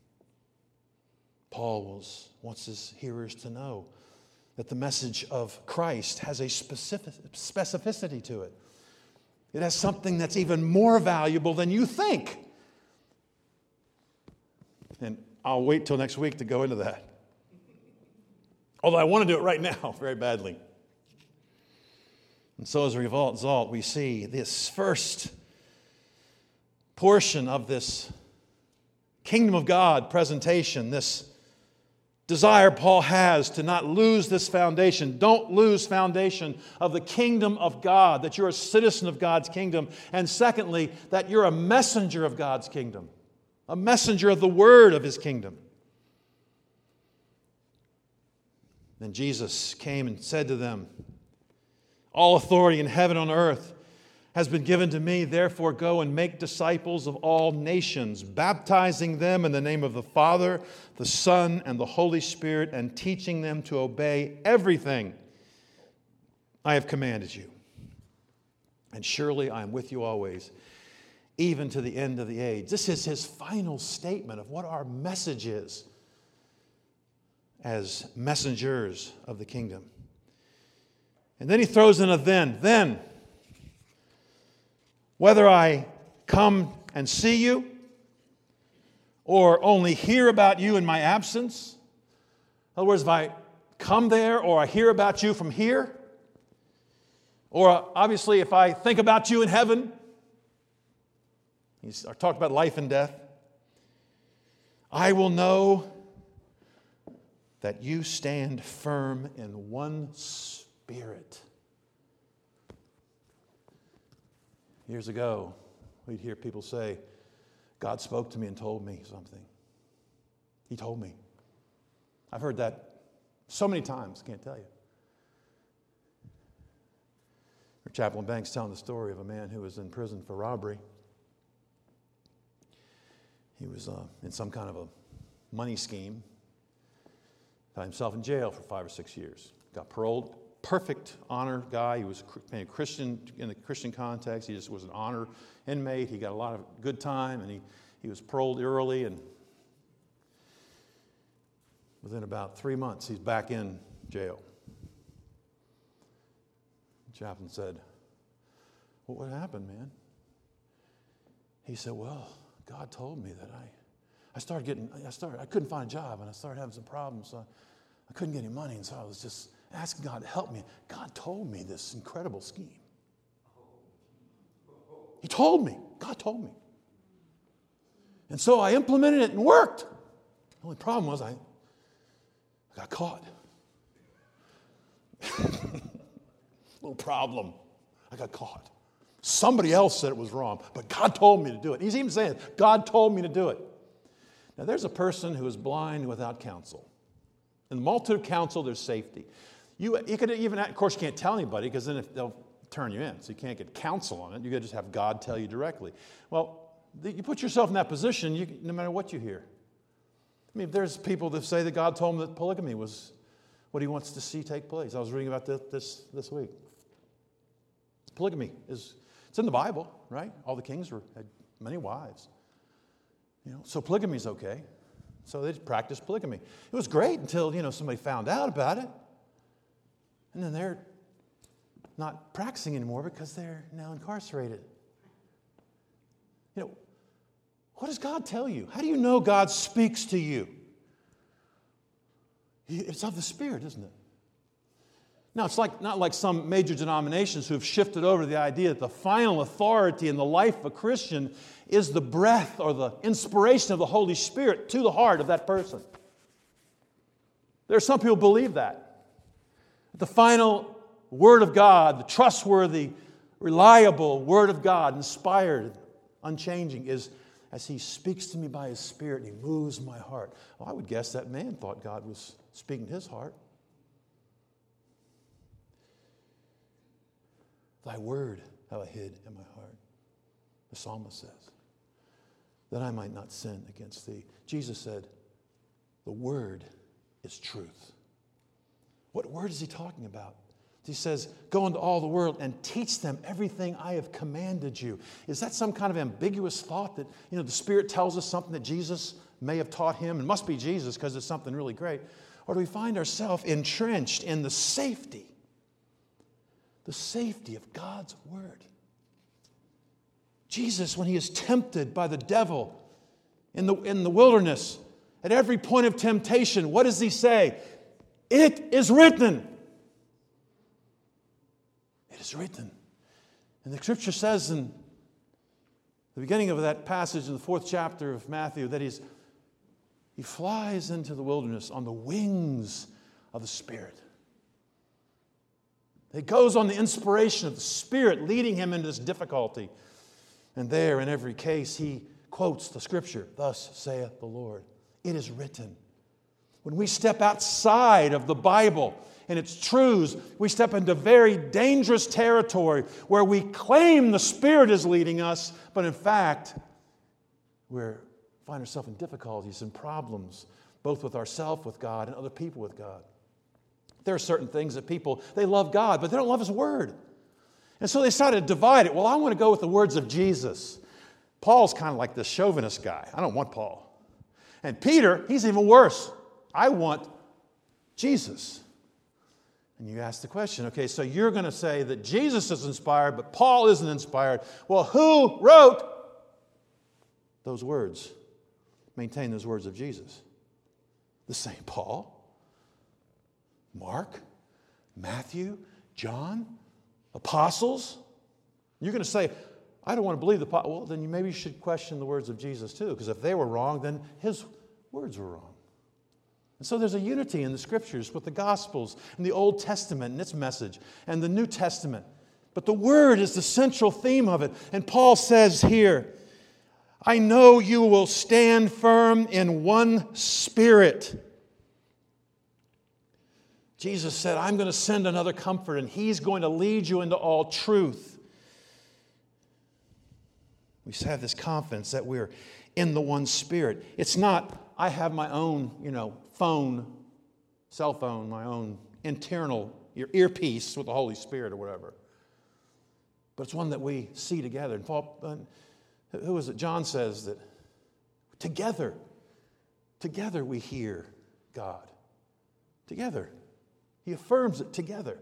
Paul wants his hearers to know that the message of Christ has a specificity to it. It has something that's even more valuable than you think. And I'll wait till next week to go into that. Although I want to do it right now very badly. And so as a result, we see this first portion of this kingdom of God presentation, this desire Paul has to not lose this foundation. Don't lose foundation of the kingdom of God, that you're a citizen of God's kingdom. And secondly, that you're a messenger of God's kingdom, a messenger of the word of His kingdom. Then Jesus came and said to them, all authority in heaven and on earth has been given to me. Therefore, go and make disciples of all nations, baptizing them in the name of the Father, the Son, and the Holy Spirit, and teaching them to obey everything I have commanded you. And surely I am with you always, even to the end of the age. This is His final statement of what our message is as messengers of the kingdom. And then He throws in a then. Then, whether I come and see you or only hear about you in my absence, in other words, if I come there or I hear about you from here, or obviously if I think about you in heaven, He's talked about life and death, I will know that you stand firm in one spirit. Years ago, we'd hear people say, God spoke to me and told me something. He told me. I've heard that so many times, can't tell you. Chaplain Banks telling the story of a man who was in prison for robbery. He was in some kind of a money scheme. Found himself in jail for 5 or 6 years. Got paroled. Perfect honor guy. He was a Christian in the Christian context. He just was an honor inmate. He got a lot of good time, and he was paroled early. And within about 3 months, he's back in jail. The chaplain said, "Well, what happened, man?" He said, "Well, God told me that I couldn't find a job, and I started having some problems. So I couldn't get any money, and so I was just asking God to help me. God told me this incredible scheme. He told me. God told me. And so I implemented it and worked. The only problem was I got caught. Little problem. I got caught. Somebody else said it was wrong, but God told me to do it." He's even saying, God told me to do it. Now, there's a person who is blind without counsel. In the multitude of counsel, there's safety. You could even, of course, you can't tell anybody because then they'll turn you in. So you can't get counsel on it. You got to just have God tell you directly. Well, you put yourself in that position, no matter what you hear. I mean, there's people that say that God told them that polygamy was what He wants to see take place. I was reading about this week. Polygamy it's in the Bible, right? All the kings had many wives. So polygamy's okay. So they practiced polygamy. It was great until, somebody found out about it. And then they're not practicing anymore because they're now incarcerated. What does God tell you? How do you know God speaks to you? It's of the Spirit, isn't it? Now, it's not like some major denominations who have shifted over to the idea that the final authority in the life of a Christian is the breath or the inspiration of the Holy Spirit to the heart of that person. There are some people who believe that. The final Word of God, the trustworthy, reliable Word of God, inspired, unchanging, is as He speaks to me by His Spirit and He moves my heart. Well, I would guess that man thought God was speaking to his heart. Thy word have I hid in my heart, the psalmist says, that I might not sin against thee. Jesus said, the word is truth. What word is He talking about? He says, go into all the world and teach them everything I have commanded you. Is that some kind of ambiguous thought that, the Spirit tells us something that Jesus may have taught him? It must be Jesus because it's something really great. Or do we find ourselves entrenched in the safety of God's word? Jesus, when He is tempted by the devil in the wilderness, at every point of temptation, what does He say? It is written. It is written. And the Scripture says in the beginning of that passage in the 4th chapter of Matthew that He flies into the wilderness on the wings of the Spirit. He goes on the inspiration of the Spirit leading Him into this difficulty. And there, in every case, He quotes the Scripture, thus saith the Lord. It is written. When we step outside of the Bible and its truths, we step into very dangerous territory where we claim the Spirit is leading us, but in fact, we find ourselves in difficulties and problems, both with ourselves, with God, and other people with God. There are certain things that people, they love God, but they don't love His Word. And so they started to divide it. Well, I want to go with the words of Jesus. Paul's kind of like this chauvinist guy. I don't want Paul. And Peter, he's even worse. I want Jesus. And you ask the question, okay, so you're going to say that Jesus is inspired, but Paul isn't inspired. Well, who wrote those words? Maintain those words of Jesus. The same Paul, Mark, Matthew, John, apostles. You're going to say, I don't want to believe the apostles. Well, then maybe you should question the words of Jesus too, because if they were wrong, then His words were wrong. And so there's a unity in the Scriptures with the Gospels and the Old Testament and its message and the New Testament. But the Word is the central theme of it. And Paul says here, I know you will stand firm in one spirit. Jesus said, I'm going to send another Comforter, and He's going to lead you into all truth. We have this confidence that we're in the one Spirit. It's not, I have my own, cell phone, my own internal earpiece with the Holy Spirit or whatever. But it's one that we see together. And Paul, who is it? John says that together we hear God. Together. He affirms it together.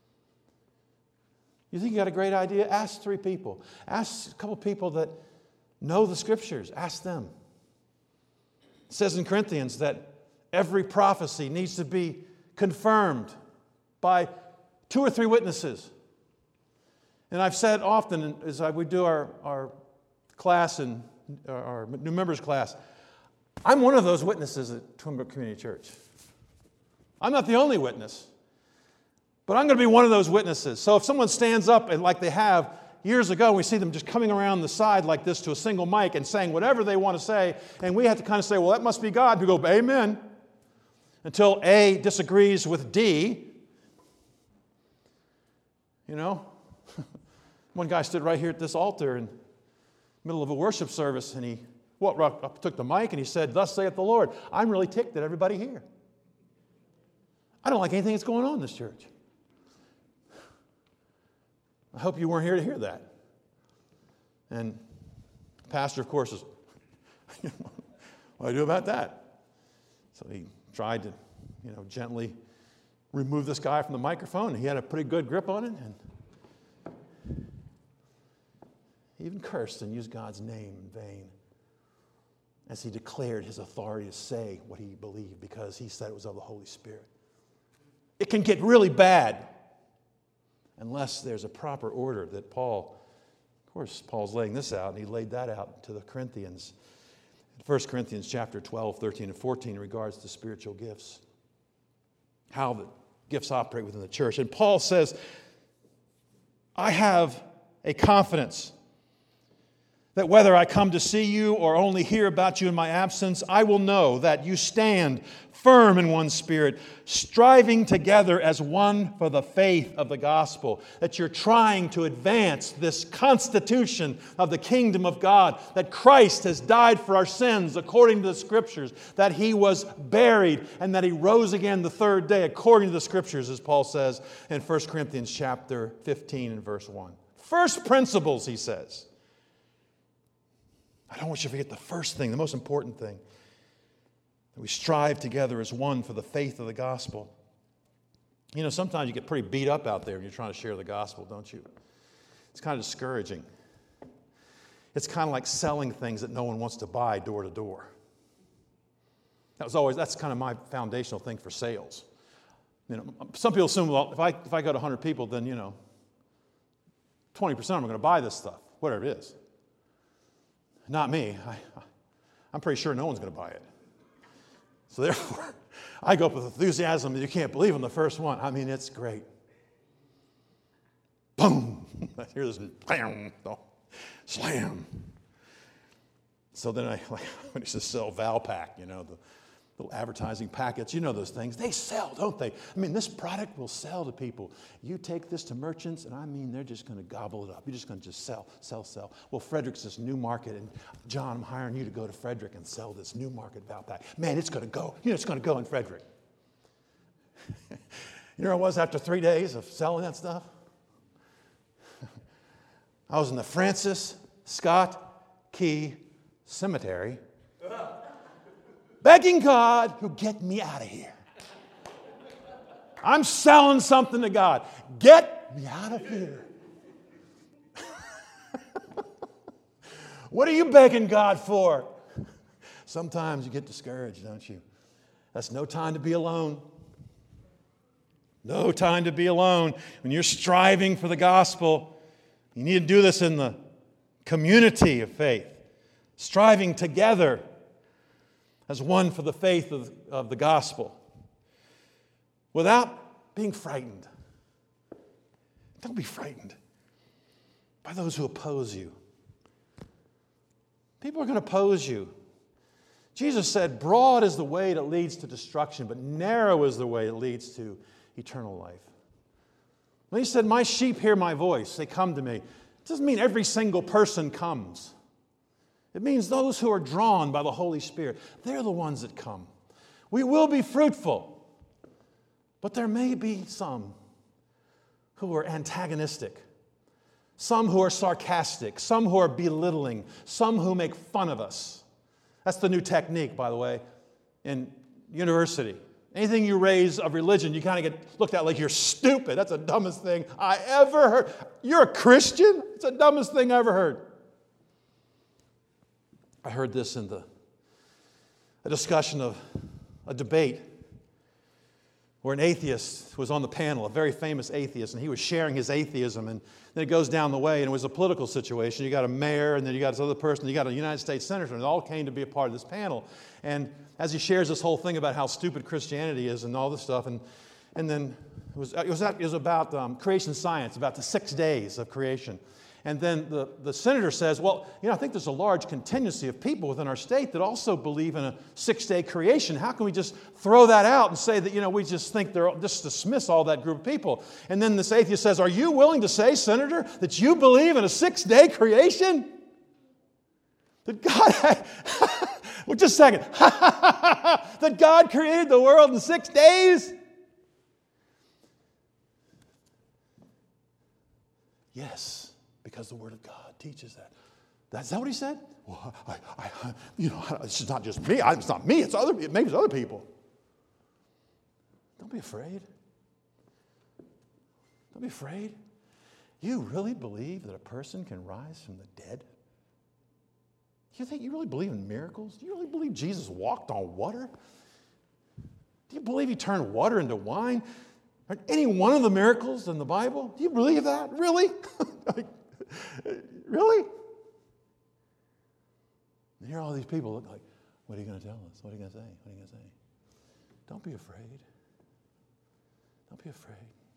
You think you got a great idea? Ask 3 people. Ask a couple people that know the Scriptures. Ask them. It says in Corinthians that every prophecy needs to be confirmed by 2 or 3 witnesses. And I've said often as we do our class and our new members class, I'm one of those witnesses at Twin Brook Community Church. I'm not the only witness, but I'm going to be one of those witnesses. So if someone stands up and like they have years ago, we see them just coming around the side like this to a single mic and saying whatever they want to say, and we have to kind of say, well, that must be God. We go, amen, until A disagrees with D. One guy stood right here at this altar in the middle of a worship service, and he took the mic and he said, thus saith the Lord. I'm really ticked at everybody here. I don't like anything that's going on in this church. I hope you weren't here to hear that. And the pastor, of course, is What do I do about that? So he tried to, gently remove this guy from the microphone. He had a pretty good grip on it, and he even cursed and used God's name in vain as he declared his authority to say what he believed because he said it was of the Holy Spirit. It can get really bad unless there's a proper order that Paul's laying this out, and he laid that out to the Corinthians. 1 Corinthians chapter 12, 13, and 14 in regards to spiritual gifts. How the gifts operate within the church. And Paul says, I have a confidence that whether I come to see you or only hear about you in my absence, I will know that you stand firm in one spirit, striving together as one for the faith of the gospel. That you're trying to advance this constitution of the kingdom of God, that Christ has died for our sins according to the Scriptures, that He was buried and that He rose again the third day according to the Scriptures, as Paul says in 1 Corinthians chapter 15 and verse 1. First principles, he says. I don't want you to forget the first thing, the most important thing. That we strive together as one for the faith of the gospel. Sometimes you get pretty beat up out there when you're trying to share the gospel, don't you? It's kind of discouraging. It's kind of like selling things that no one wants to buy door to door. That's kind of my foundational thing for sales. Some people assume, well, if I go to 100 people, then, 20% of them are going to buy this stuff, whatever it is. Not me. I'm pretty sure no one's going to buy it. So therefore, I go up with enthusiasm that you can't believe on the first one. I mean, it's great. Boom! I hear this bam, slam. So then I used to sell Valpak, the little advertising packets. You know those things. They sell, don't they? I mean, this product will sell to people. You take this to merchants, and they're just going to gobble it up. You're just going to just sell. Well, Frederick's this new market, and John, I'm hiring you to go to Frederick and sell this new market Valpak. Man, it's going to go. It's going to go in Frederick. You know where I was after 3 days of selling that stuff? I was in the Francis Scott Key Cemetery, begging God to get me out of here. I'm selling something to God. Get me out of here. What are you begging God for? Sometimes you get discouraged, don't you? That's no time to be alone. No time to be alone. When you're striving for the gospel, you need to do this in the community of faith. Striving together as one for the faith of the gospel. Without being frightened. Don't be frightened by those who oppose you. People are going to oppose you. Jesus said, broad is the way that leads to destruction, but narrow is the way that leads to eternal life. When he said, my sheep hear my voice, they come to me. It doesn't mean every single person comes. It means those who are drawn by the Holy Spirit. They're the ones that come. We will be fruitful, but there may be some who are antagonistic, some who are sarcastic, some who are belittling, some who make fun of us. That's the new technique, by the way, in university. Anything you raise of religion, you kind of get looked at like you're stupid. That's the dumbest thing I ever heard. You're a Christian? It's the dumbest thing I ever heard. I heard this in a discussion of a debate where an atheist was on the panel, a very famous atheist, and he was sharing his atheism. And then it goes down the way, and it was a political situation. You got a mayor, and then you got this other person, you got a United States senator, and they all came to be a part of this panel. And as he shares this whole thing about how stupid Christianity is and all this stuff, and then it was about creation science, about the 6 days of creation. And then the senator says, well, I think there's a large contingency of people within our state that also believe in a 6-day creation. How can we just throw that out and say that, we just think just dismiss all that group of people? And then this atheist says, are you willing to say, Senator, that you believe in a 6-day creation? That God, well, just a second, that God created the world in 6 days? Yes. Because the Word of God teaches that.
Is that what he said? Well, it's not just me. It's not me. It's other. Maybe it's other people. Don't be afraid. Don't be afraid. You really believe that a person can rise from the dead? You really believe in miracles? Do you really believe Jesus walked on water? Do you believe he turned water into wine? Are any one of the miracles in the Bible? Do you believe that? Really? Really? And here all these people look like, what are you going to tell us? What are you going to say? What are you going to say? Don't be afraid. Don't be afraid.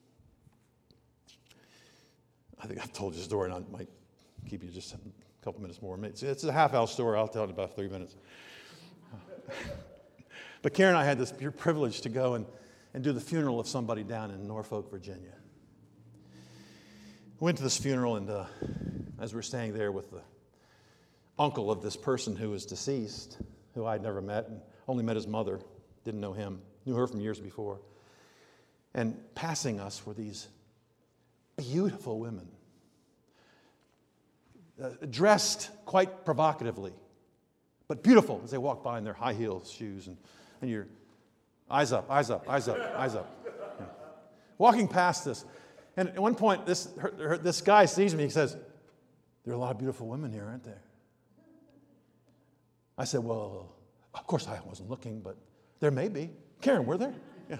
I think I've told you a story, and I might keep you just a couple minutes more. It's a half-hour story. I'll tell it in about 3 minutes. But Karen and I had this pure privilege to go and do the funeral of somebody down in Norfolk, Virginia. We went to this funeral, and as we were staying there with the uncle of this person who was deceased, who I'd never met, and only met his mother, didn't know him, knew her from years before. And passing us were these beautiful women, dressed quite provocatively, but beautiful as they walked by in their high heels shoes, and your eyes up, eyes up, eyes up, eyes up. Yeah. Walking past this, and at one point, this guy sees me. He says, "There are a lot of beautiful women here, aren't there?" I said, "Well, of course I wasn't looking, but there may be." Karen, were there? Yeah.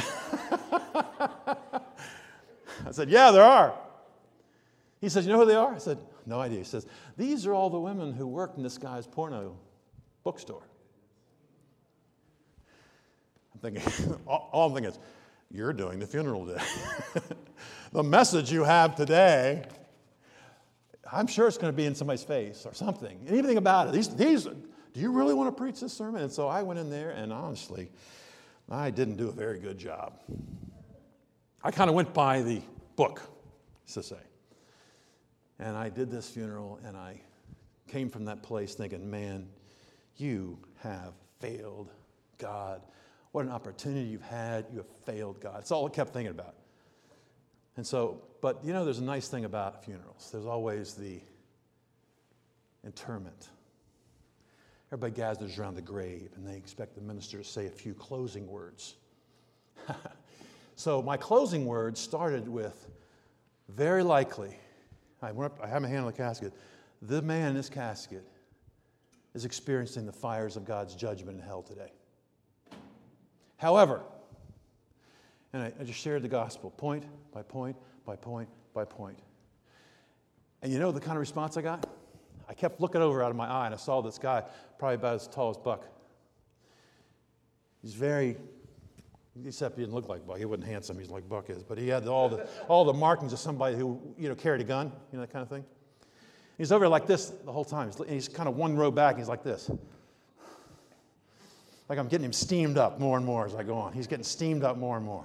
I said, "Yeah, there are." He says, "You know who they are?" I said, "No idea." He says, "These are all the women who worked in this guy's porno bookstore." I'm thinking, all I'm thinking is, you're doing the funeral today. The message you have today, I'm sure it's going to be in somebody's face or something. Anything about it. These, do you really want to preach this sermon? And so I went in there, and honestly, I didn't do a very good job. I kind of went by the book, to say. And I did this funeral, and I came from that place thinking, man, you have failed God. What an opportunity you've had. You have failed God. That's all I kept thinking about. And so, but there's a nice thing about funerals. There's always the interment. Everybody gathers around the grave, and they expect the minister to say a few closing words. So my closing words started with, very likely, I had my hand on the casket, the man in this casket is experiencing the fires of God's judgment in hell today. However, and I just shared the gospel point by point by point by point. And you know the kind of response I got? I kept looking over out of my eye, and I saw this guy, probably about as tall as Buck. He's very, except he didn't look like Buck. He wasn't handsome. He's like Buck is. But he had all the markings of somebody who, carried a gun, that kind of thing. He's over like this the whole time. He's kind of one row back. He's like this. Like I'm getting him steamed up more and more as I go on. He's getting steamed up more and more.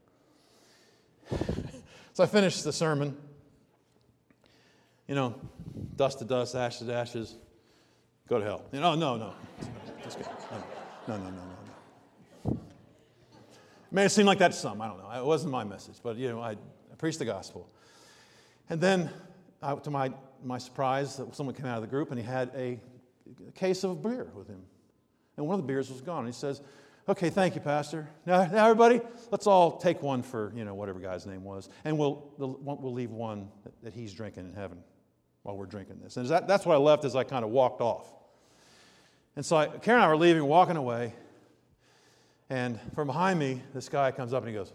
So I finished the sermon. Dust to dust, ashes to ashes, go to hell. No. Just kidding. No. It may have seemed like that to some. I don't know. It wasn't my message. But, I preached the gospel. And then, to my surprise, someone came out of the group, and he had a case of beer with him. And one of the beers was gone. And he says, "Okay, thank you, Pastor. Now everybody, let's all take one for, whatever guy's name was. And we'll leave one that he's drinking in heaven while we're drinking this." And that's what I left as I kind of walked off. And so Karen and I were leaving, walking away. And from behind me, this guy comes up and he goes,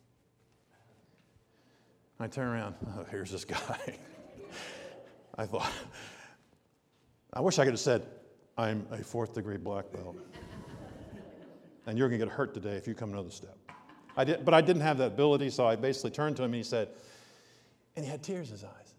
I turn around. Oh, here's this guy. I thought, I wish I could have said, "I'm a 4th degree black belt. And you're going to get hurt today if you come another step." But I didn't have that ability, so I basically turned to him and he said, and he had tears in his eyes.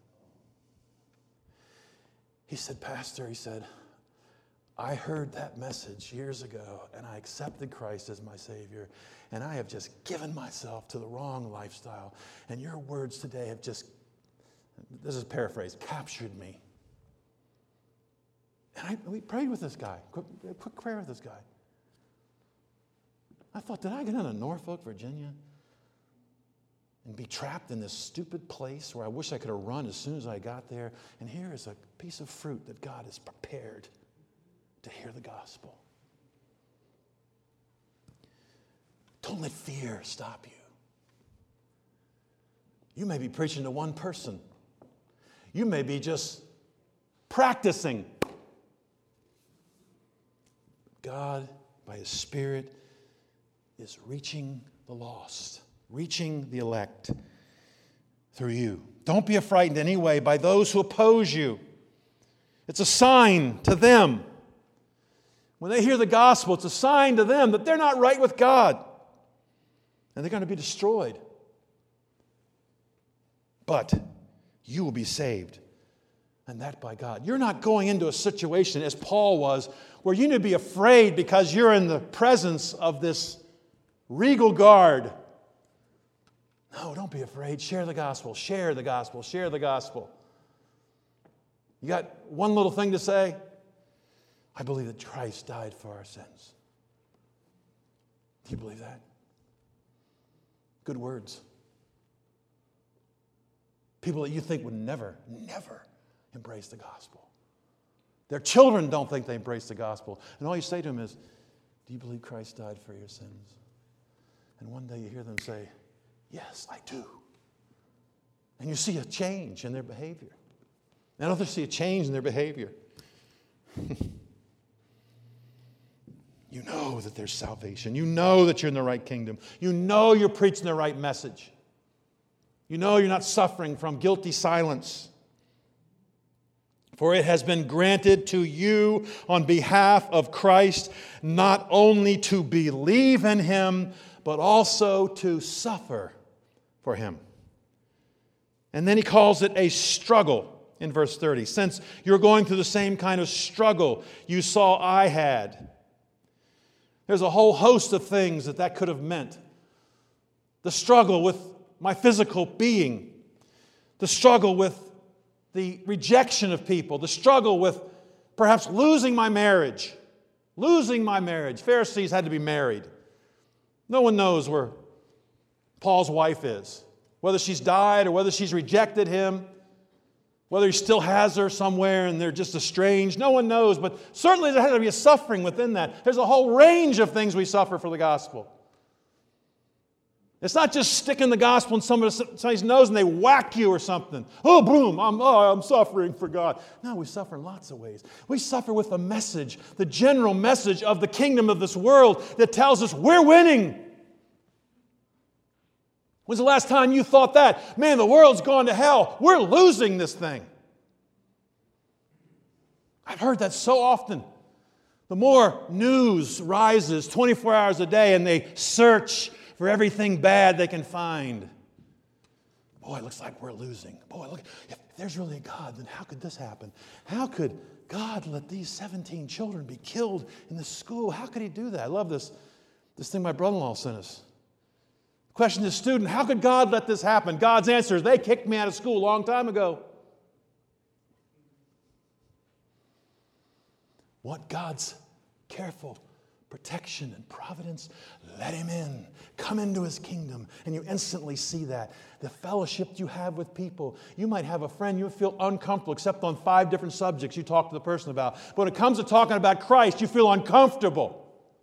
He said, "Pastor," he said, "I heard that message years ago, and I accepted Christ as my Savior, and I have just given myself to the wrong lifestyle, and your words today have just," this is a paraphrase, "captured me." And we prayed with this guy, quick prayer with this guy. I thought, did I get into Norfolk, Virginia? and be trapped in this stupid place where I wish I could have run as soon as I got there. And here is a piece of fruit that God has prepared to hear the gospel. Don't let fear stop you. You may be preaching to one person. You may be just practicing. God, by His Spirit, is reaching the lost, reaching the elect through you. Don't be frightened in any way by those who oppose you. It's a sign to them. When they hear the gospel, it's a sign to them that they're not right with God. And they're going to be destroyed. But you will be saved. And that by God. You're not going into a situation, as Paul was, where you need to be afraid because you're in the presence of this regal guard. No, don't be afraid. Share the gospel. Share the gospel. Share the gospel. You got one little thing to say? I believe that Christ died for our sins. Do you believe that? Good words. People that you think would never embrace the gospel. Their children don't think they embrace the gospel. And all you say to them is, do you believe Christ died for your sins? And one day you hear them say, yes, I do. And you see a change in their behavior. And others see a change in their behavior. You know that there's salvation. You know that you're in the right kingdom. You know you're preaching the right message. You know you're not suffering from guilty silence. For it has been granted to you on behalf of Christ not only to believe in Him, but also to suffer for Him. And then he calls it a struggle in verse 30. Since you're going through the same kind of struggle you saw I had. There's a whole host of things that could have meant. The struggle with my physical being. The struggle with the rejection of people. The struggle with perhaps losing my marriage. Losing my marriage. Pharisees had to be married. No one knows where Paul's wife is. Whether she's died or whether she's rejected him. Whether he still has her somewhere and they're just estranged. No one knows, but certainly there had to be a suffering within that. There's a whole range of things we suffer for the gospel. It's not just sticking the gospel in somebody's nose and they whack you or something. Oh, boom, I'm suffering for God. No, we suffer in lots of ways. We suffer with the message, the general message of the kingdom of this world that tells us we're winning. When's the last time you thought that? Man, the world's gone to hell. We're losing this thing. I've heard that so often. The more news rises 24 hours a day and they search for everything bad they can find. Boy, it looks like we're losing. Boy, look, if there's really a God, then how could this happen? How could God let these 17 children be killed in the school? How could He do that? I love this thing my brother-in-law sent us. Question to the student, how could God let this happen? God's answer is, they kicked me out of school a long time ago. Want God's careful protection and providence? Let Him in. Come into His kingdom. And you instantly see that. The fellowship you have with people. You might have a friend you feel uncomfortable except on 5 different subjects you talk to the person about. But when it comes to talking about Christ, you feel uncomfortable.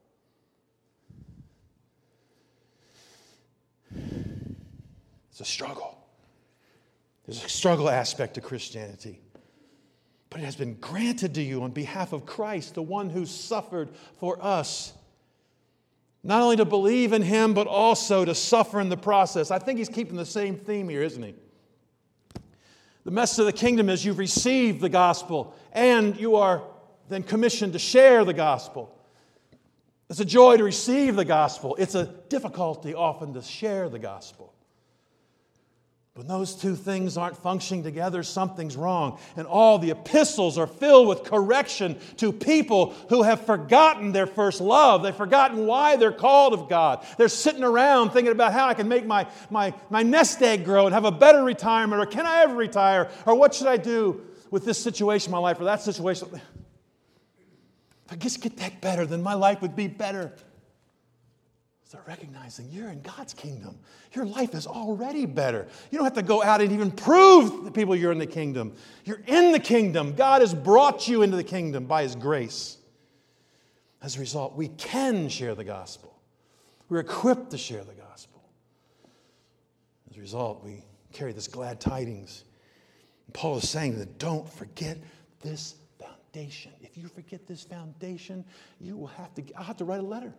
It's a struggle. There's a struggle aspect to Christianity. But it has been granted to you on behalf of Christ, the one who suffered for us. Not only to believe in Him, but also to suffer in the process. I think he's keeping the same theme here, isn't he? The message of the kingdom is you've received the gospel and you are then commissioned to share the gospel. It's a joy to receive the gospel. It's a difficulty often to share the gospel. When those two things aren't functioning together, something's wrong. And all the epistles are filled with correction to people who have forgotten their first love. They've forgotten why they're called of God. They're sitting around thinking about how I can make my nest egg grow and have a better retirement, or can I ever retire, or what should I do with this situation in my life or that situation. If I just get that better, then my life would be better. Start recognizing you're in God's kingdom. Your life is already better. You don't have to go out and even prove to the people you're in the kingdom. You're in the kingdom. God has brought you into the kingdom by His grace. As a result, we can share the gospel. We're equipped to share the gospel. As a result, we carry this glad tidings. And Paul is saying that don't forget this foundation. If you forget this foundation, I'll have to write a letter.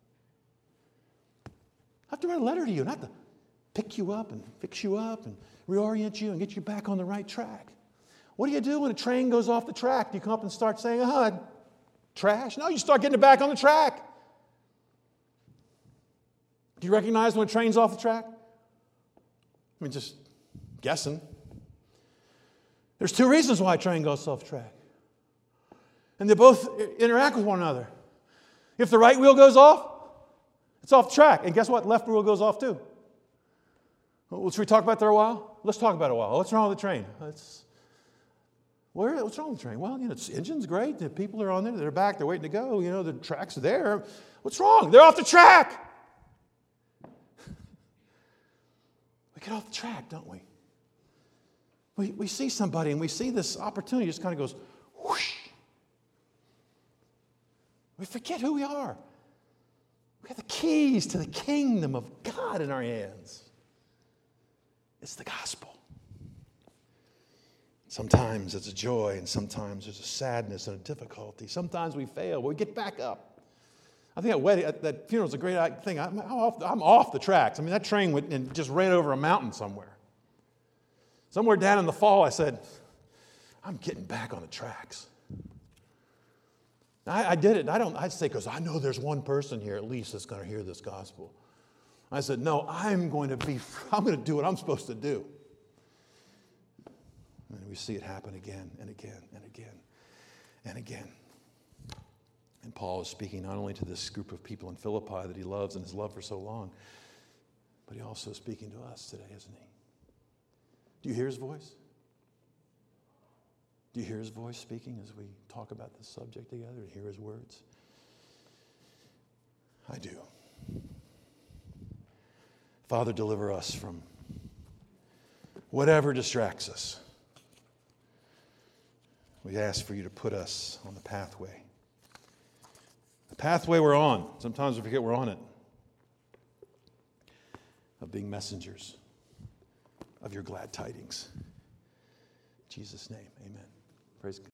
I have to write a letter to you and I have to pick you up and fix you up and reorient you and get you back on the right track. What do you do when a train goes off the track? Do you come up and start saying, trash? No, you start getting it back on the track. Do you recognize when a train's off the track? I mean, just guessing. There's two reasons why a train goes off track. And they both interact with one another. If the right wheel goes off, it's off the track. And guess what? Left wheel goes off too. Well, should we talk about that a while? Let's talk about it a while. What's wrong with the train? What's wrong with the train? Well, its engine's great. The people are on there. They're back. They're waiting to go. The track's there. What's wrong? They're off the track. We get off the track, don't we? We see somebody and we see this opportunity just kind of goes whoosh. We forget who we are. We have the keys to the kingdom of God in our hands. It's the gospel. Sometimes it's a joy, and sometimes there's a sadness and a difficulty. Sometimes we fail, but we get back up. I think that funeral is a great thing. I'm off the tracks. I mean, that train went and just ran over a mountain somewhere. Somewhere down in the fall, I said, I'm getting back on the tracks. I did it. I'd say, because I know there's one person here at least that's going to hear this gospel. I said, no, I'm going to do what I'm supposed to do. And we see it happen again and again and again and again. And Paul is speaking not only to this group of people in Philippi that he loves and has loved for so long, but he's also speaking to us today, isn't he? Do you hear his voice? Do you hear his voice speaking as we talk about this subject together and hear his words? I do. Father, deliver us from whatever distracts us. We ask for you to put us on the pathway. The pathway we're on. Sometimes we forget we're on it. Of being messengers of your glad tidings. In Jesus' name, amen. Praise God.